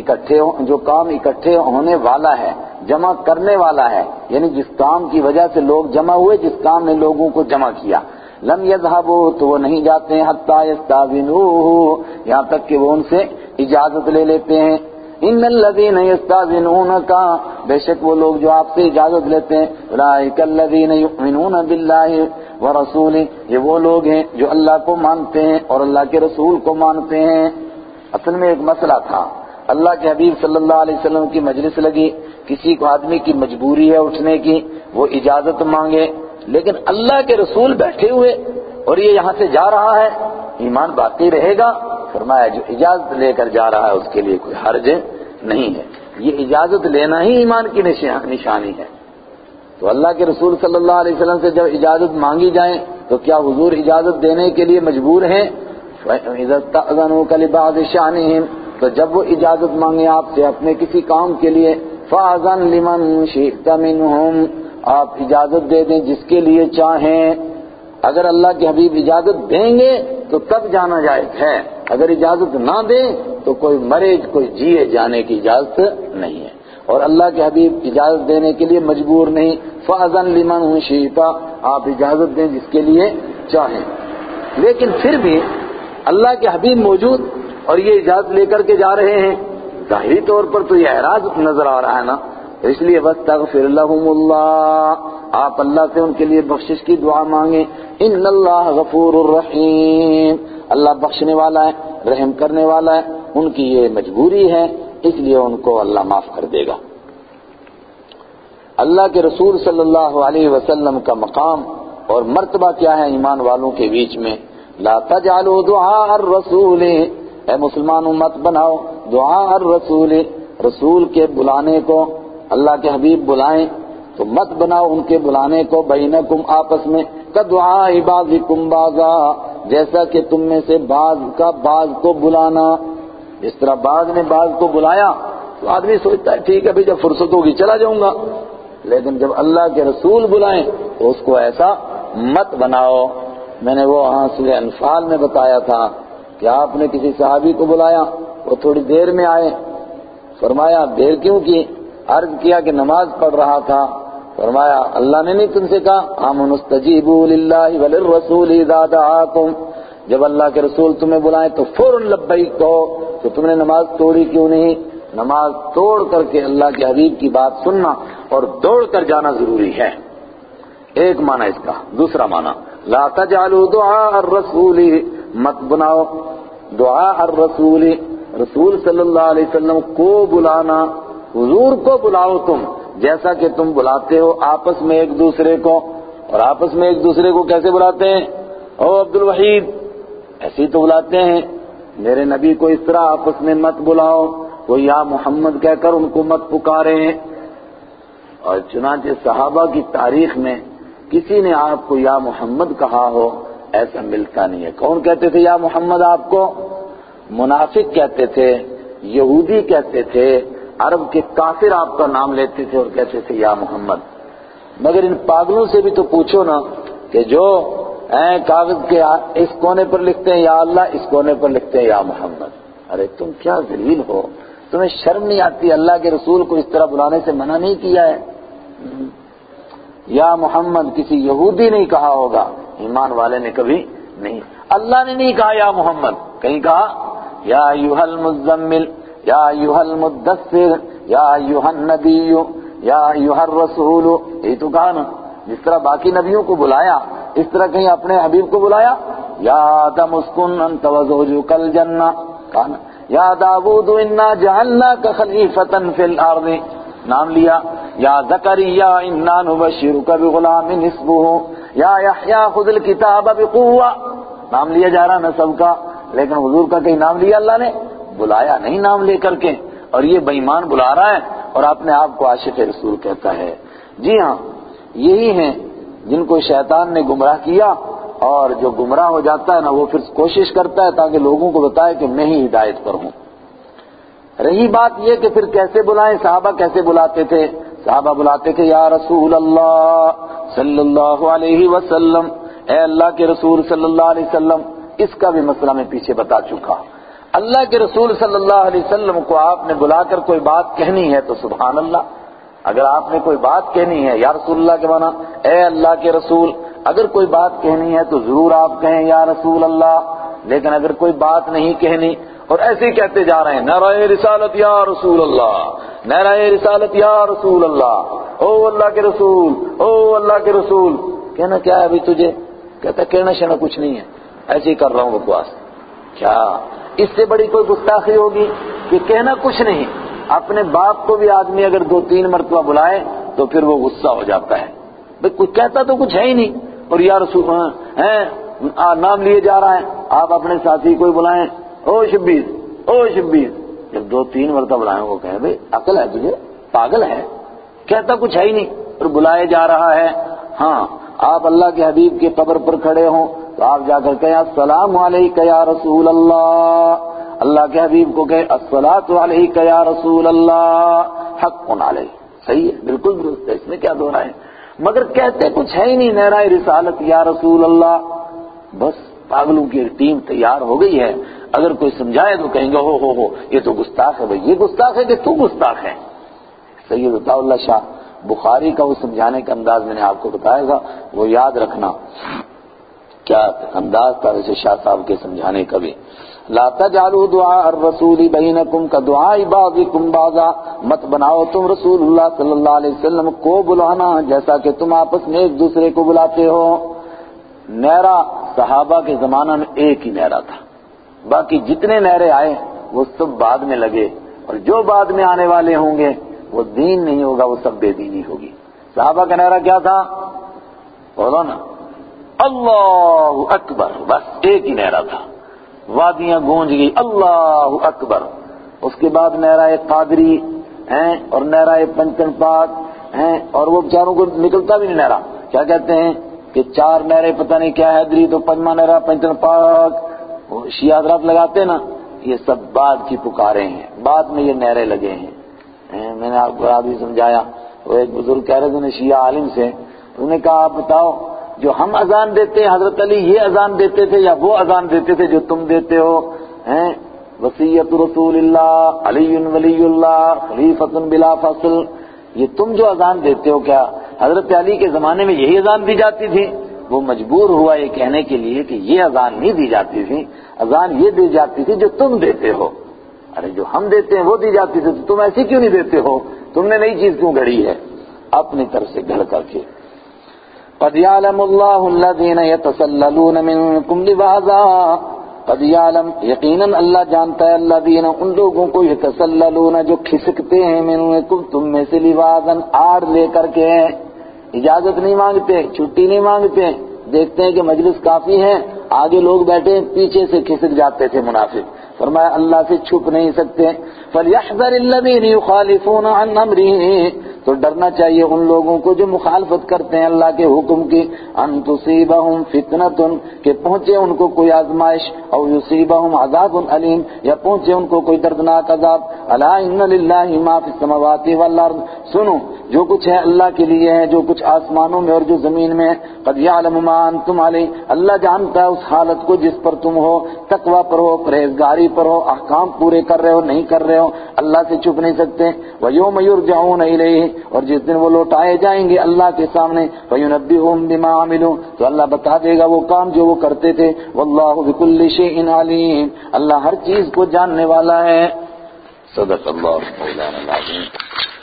جو کام اکٹھے ہونے والا ہے، جمع کرنے والا ہے، یعنی جس کام کی وجہ سے لوگ جمع ہوئے، جس کام نے لوگوں کو جمع کیا۔ لم يذهبوا، تو وہ نہیں جاتے ہیں، حتى يستاذنوه، یہاں تک کہ وہ ان سے اجازت لے لیتے ہیں۔ ان الذين يستاذنونك، بے شک وہ لوگ جو آپ سے اجازت لیتے ہیں، اولئک الذين يؤمنون بالله ورسوله، یہ وہ لوگ ہیں جو اللہ کو مانتے ہیں اور اللہ کے رسول کو مانتے ہیں۔ اصل میں ایک مسئلہ تھا، اللہ کے حبیب صلی اللہ علیہ وسلم کی مجلس لگی، کسی کو آدمی کی مجبوری ہے اٹھنے کی، وہ اجازت مانگے، لیکن اللہ کے رسول بیٹھے ہوئے اور یہ یہاں سے جا رہا ہے، ایمان باقی رہے گا؟ فرمایا جو اجازت لے کر جا رہا ہے اس کے لیے کوئی حرج نہیں ہے۔ یہ اجازت لینا ہی ایمان کی نشانی ہے۔ تو اللہ کے رسول صلی اللہ علیہ وسلم سے جب اجازت مانگی جائے تو کیا حضور اجازت دینے کے لیے مجبور ہیں؟ فَإِذَا اسْتَأْذَنُوكَ لِبَعْضِ شَأْنِهِمْ، تو جب وہ اجازت مانگے آپ سے اپنے کسی کام کے لیے، فَأَذَنْ لِمَنْ شِئْتَ مِنْهُمْ، آپ اجازت دے دیں جس کے لیے چاہیں۔ اگر اللہ کے حبیب اجازت دیں گے تو تب جانا جائز ہے، اگر اجازت نہ دیں تو کوئی مرے کوئی جیے جانے کی اجازت نہیں ہے، اور اللہ کے حبیب اجازت دینے کے لیے مجبور نہیں۔ فَأَذَنْ لِمَنْ شِئْتَ، آپ اجازت دیں جس کے لیے چاہیں۔ لیکن پھر بھی اللہ کے حبیب موجود اور یہ اجازت لے کر کے جا رہے ہیں، ظاہری طور پر تو یہ اعراض نظر آ رہا ہے نا، اس لیے وَاسْتَغْفِرْ لَهُمُ اللَّهُ، آپ اللہ سے ان کے لیے بخشش کی دعا مانگیں۔ ان اللہ غفور الرحیم، اللہ بخشنے والا ہے، رحم کرنے والا ہے، ان کی یہ مجبوری ہے، اس لیے ان کو اللہ معاف کر دے گا۔ اللہ کے رسول صلی اللہ علیہ وسلم کا مقام اور مرتبہ کیا ہے ایمان والوں کے بیچ میں؟ لا تجعلوا دعاء الرسول، اے مسلمانوں مت بناؤ دعاء الرسول، رسول کے بلانے کو، اللہ کے حبیب بلائیں تو مت بناؤ ان کے بلانے کو، بینکم آپس میں، کدعاء بعضکم بعضا، جیسا کہ تم میں سے بعض کا بعض کو بلانا۔ جس طرح بعض نے بعض کو بلایا تو آدمی سوچتا ہے ٹھیک ہے بھی جب فرصت ہوگی چلا جاؤں گا، لیکن جب اللہ کے رسول بلائیں تو اس کو ایسا مت بناؤ۔ میں نے وہ سورہ انفال میں بتایا تھا کہ آپ نے کسی صحابی کو بلایا، وہ تھوڑی دیر میں آئے، فرمایا دیر کیوں کی؟ عرض کیا کہ نماز پڑھ رہا تھا۔ فرمایا اللہ نے نہیں تم سے کہا آمنوا استجیبوا للہ وللرسول اذا دعاکم، جب اللہ کے رسول تمہیں بلائیں تو فوراً لبیک کہو، تو تم نے نماز توڑی کیوں نہیں؟ نماز توڑ کر کے اللہ کے حبیب کی بات سننا اور دوڑ کر جانا ضروری ہے، ایک معنی اس کا۔ دوسرا معنی لا تجعلوا دعاء الرسول، مت بناؤ دعاء الرسول، رسول صلی اللہ علیہ وسلم کو بلانا، حضور کو بلاؤ تم جیسا کہ تم بلاتے ہو آپس میں ایک دوسرے کو، اور آپس میں ایک دوسرے کو کیسے بلاتے ہیں؟ او عبد الوحید، ایسے ہی تو بلاتے ہیں۔ میرے نبی کو اس طرح آپس میں مت بلاؤ، کوئی یا محمد کہہ کر ان کو مت پکاریں۔ اور چنانچہ صحابہ کی تاریخ میں کسی نے آپ کو یا محمد کہا ہو ایسا ملتا نہیں ہے۔ کون کہتے تھے یا محمد آپ کو؟ منافق کہتے تھے، یہودی کہتے تھے، عرب کے کافر آپ کا نام لیتے تھے اور کہتے تھے یا محمد۔ مگر ان پاگلوں سے بھی تو پوچھو نا کہ جو کاغذ کے اس کونے پر لکھتے ہیں یا اللہ، اس کونے پر لکھتے ہیں یا محمد۔ ارے تم کیا ذلیل ہو، تمہیں شرم نہیں آتی؟ اللہ کے رسول کو اس طرح بلانے سے منع نہیں کیا ہے؟ یا محمد کسی یہودی نے کہا ہوگا، ایمان والے نے کبھی نہیں۔ اللہ نے نہیں کہا یا محمد، کہیں کہا یا ایھا المزمل، یا ایھا المدثر، یا ایھا النبی، یا ایھا الرسول، یہ تو کہا نا۔ جس طرح باقی نبیوں کو بلایا اس طرح کہیں اپنے حبیب کو بلایا، یا آدم اسکن انت وزوجک الجنہ، کہا نا یا داؤد انا جعلناک خلیفۃ فی الارض، نام لیا۔ یا زکریا انا نبشرک بغلام اسمہ یا یحییٰ خذ الکتاب بقوہ، نام لیا جا رہا نا سب کا، لیکن حضور کا کہیں نام لیا اللہ نے؟ بلایا نہیں نام لے کر کے، اور یہ بے ایمان بلا رہا ہے اور اپنے آپ کو عاشق رسول کہتا ہے۔ جی ہاں، یہی ہیں جن کو شیطان نے گمراہ کیا، اور جو گمراہ ہو جاتا ہے نا وہ پھر کوشش کرتا ہے تاکہ لوگوں کو بتائے کہ میں ہی ہدایت پر ہوں۔ رہی بات یہ کہ پھر کیسے بلائیں، صحابہ کیسے بلاتے تھے؟ صحابہ بلاتے تھے یا رسول اللہ صلی اللہ علیہ وسلم، اے اللہ کے رسول صلی اللہ علیہ وسلم۔ اس کا بھی مسئلہ میں پیچھے بتا چکا۔ اللہ کے رسول صلی اللہ علیہ وسلم کو آپ نے بلا کر کوئی بات کہنی ہے تو سبحان اللہ، اگر آپ نے کوئی بات کہنی ہے، یا رسول اللہ کے معنی اے اللہ کے رسول، اگر کوئی بات کہنی ہے تو ضرور آپ کہیں یا رسول اللہ۔ لیکن اگر کوئی بات نہیں کہنی اور ایسے ہی کہتے جا رہے ہیں نعرہ رسالت یا رسول اللہ، نعرہ رسالت یا رسول اللہ، او اللہ کے رسول، او اللہ کے رسول، کہنا کیا ہے ابھی تجھے؟ کہتا کہنا شنا کچھ نہیں ہے، ایسے ہی کر رہا ہوں بکواس۔ کیا اس سے بڑی کوئی گستاخی ہوگی کہ کہنا کچھ نہیں؟ اپنے باپ کو بھی آدمی اگر 2-3 مرتبہ بلائے تو پھر وہ غصہ ہو جاتا ہے، بھئی کوئی کہتا تو کچھ ہے ہی نہیں، اور یا رسول نام لیے جا رہا ہے۔ آپ اپنے ساتھی کوئی بلائیں او شبیر، او شبیر، جب 2-3 مرتبہ بلائیں وہ کہے بھئی عقل ہے تجھے، پاگل ہے، کہتا کچھ ہے ہی نہیں اور بلائے جا رہا ہے۔ ہاں آپ اللہ کے حبیب کی قبر پر کھڑے ہوں تو آپ جا کر کہیں السلام علیکہ یا رسول اللہ، اللہ کے حبیب کو کہے الصلاۃ علیکہ یا رسول اللہ، حق علیہ، صحیح ہے، بالکل درست ہے، اس میں کیا دو رائے؟ مگر کہتے کچھ ہے ہی نہیں، نعرہ رسالت یا رسول اللہ۔ بس پاگلوں کی ٹیم تیار ہو گئی ہے، اگر کوئی سمجھائے تو کہیں گے ہو یہ تو گستاخ ہے۔ بھئی یہ گستاخ ہے کہ تو گستاخ ہے؟ سید عطا اللہ شاہ بخاری کا وہ سمجھانے کا انداز میں نے آپ کو بتایا گا، وہ یاد رکھنا کیا انداز تھا ویسے شاہ صاحب کے سمجھانے کا بھی۔ لا تجعلوا دعاء الرسول بینکم کدعاء بعضکم بعضا، مت بناؤ تم رسول اللہ صلی اللہ علیہ وسلم کو بلانا جیسا کہ تم آپس میں ایک دوسرے کو بلاتے ہو۔ نعرہ صحابہ کے زمانہ میں ایک ہی نعرہ تھا، باقی جتنے نعرے آئے وہ سب بعد میں لگے، اور جو بعد میں آنے والے ہوں گے وہ دین نہیں ہوگا، وہ سب بے دینی ہوگی۔ صحابہ کا نعرہ کیا تھا؟ بولو نا، اللہ اکبر، بس ایک ہی نعرہ تھا، وادیاں گونج گئی اللہ اکبر۔ اس کے بعد نعرہ قادری ہیں اور نعرہ پنچن پاک ہیں، اور وہ بیچاروں کو نکلتا بھی نہیں نعرہ، کیا کہتے ہیں کہ 4 نعرے پتہ نہیں کیا حیدری تو پنجواں نعرہ پنچن پاک، وہ شیعہ حضرات لگاتے نا، یہ سب بعد کی پکارے ہیں، بعد میں یہ نعرے لگے ہیں۔ میں نے آپ کو ابھی سمجھایا، وہ ایک بزرگ کہہ رہے تھے شیعہ عالم سے، انہوں نے کہا آپ بتاؤ جو ہم اذان دیتے ہیں حضرت علی یہ اذان دیتے تھے یا وہ اذان دیتے تھے جو تم دیتے ہو؟ وصیت رسول اللہ علی ولی اللہ خلیفۃ بلا فصل، یہ تم جو اذان دیتے ہو کیا حضرت علی کے زمانے میں یہی اذان دی جاتی تھی؟ وہ مجبور ہوا یہ کہنے کے لیے کہ یہ اذان نہیں دی جاتی تھی، اذان یہ دی جاتی تھی جو تم دیتے ہو۔ ارے جو ہم دیتے ہیں وہ دی جاتی تھی تو تم ایسی کیوں نہیں دیتے ہو؟ تم نے نئی چیز کیوں گھڑی ہے؟ اپنی طرف سے گھڑ کر کے۔ قد یعلم اللہ الذین یتسللون منکم لواذا، قد یعلم یقیناً اللہ جانتا ہے الذین ان لوگوں کو یتسللون جو کھسکتے ہیں منکم تم میں سے لواذا آڑ لے کر کے، اجازت نہیں مانگتے، چھٹی نہیں مانگتے، دیکھتے ہیں کہ مجلس کافی ہے آگے لوگ بیٹھے پیچھے سے کھسک جاتے تھے منافق. فرمایا اللہ سے چھپ نہیں سکتے. فَلْيَحْذَرِ الَّذِينَ يُخَالِفُونَ عَنْ أَمْرِهِ تو ڈرنا چاہیے ان لوگوں کو جو مخالفت کرتے ہیں اللہ کے حکم کی. أَن تُصِيبَهُمْ فِتْنَةٌ کہ پہنچے ان کو کوئی آزمائش، او يُصِيبَهُمْ عَذَابٌ أَلِيمٌ یا پہنچے ان کو کوئی دردناک عذاب. أَلَا إِنَّ لِلَّهِ مَا فِي السَّمَاوَاتِ وَالْأَرْضِ سنو جو کچھ ہے اللہ کے لیے ہے، جو کچھ آسمانوں میں اور جو زمین میں. قَدْ يَعْلَمُ مَا أَنْتُمْ عَلَيْهِ اللہ جانتا ہے اس حالت کو جس پر تم ہو، تقوی پر ہو، پرہیزگاری پر ہو، احکام پورے کر رہے ہو نہیں کر رہے ہو، اللہ سے چھپ نہیں سکتے. وَيَوْمَ يُرْجَعُونَ إِلَيْهِ اور جس دن وہ لوٹائے جائیں گے اللہ کے سامنے. فَيُنَبِّئُهُم بِمَا عَمِلُوا تو اللہ بتا دے گا وہ کام جو وہ کرتے تھے. وَاللَّهُ بِكُلِّ شَيْءٍ عَلِيمٌ اللہ ہر چیز کو جاننے والا ہے. صدق اللہ مولانا العظیم.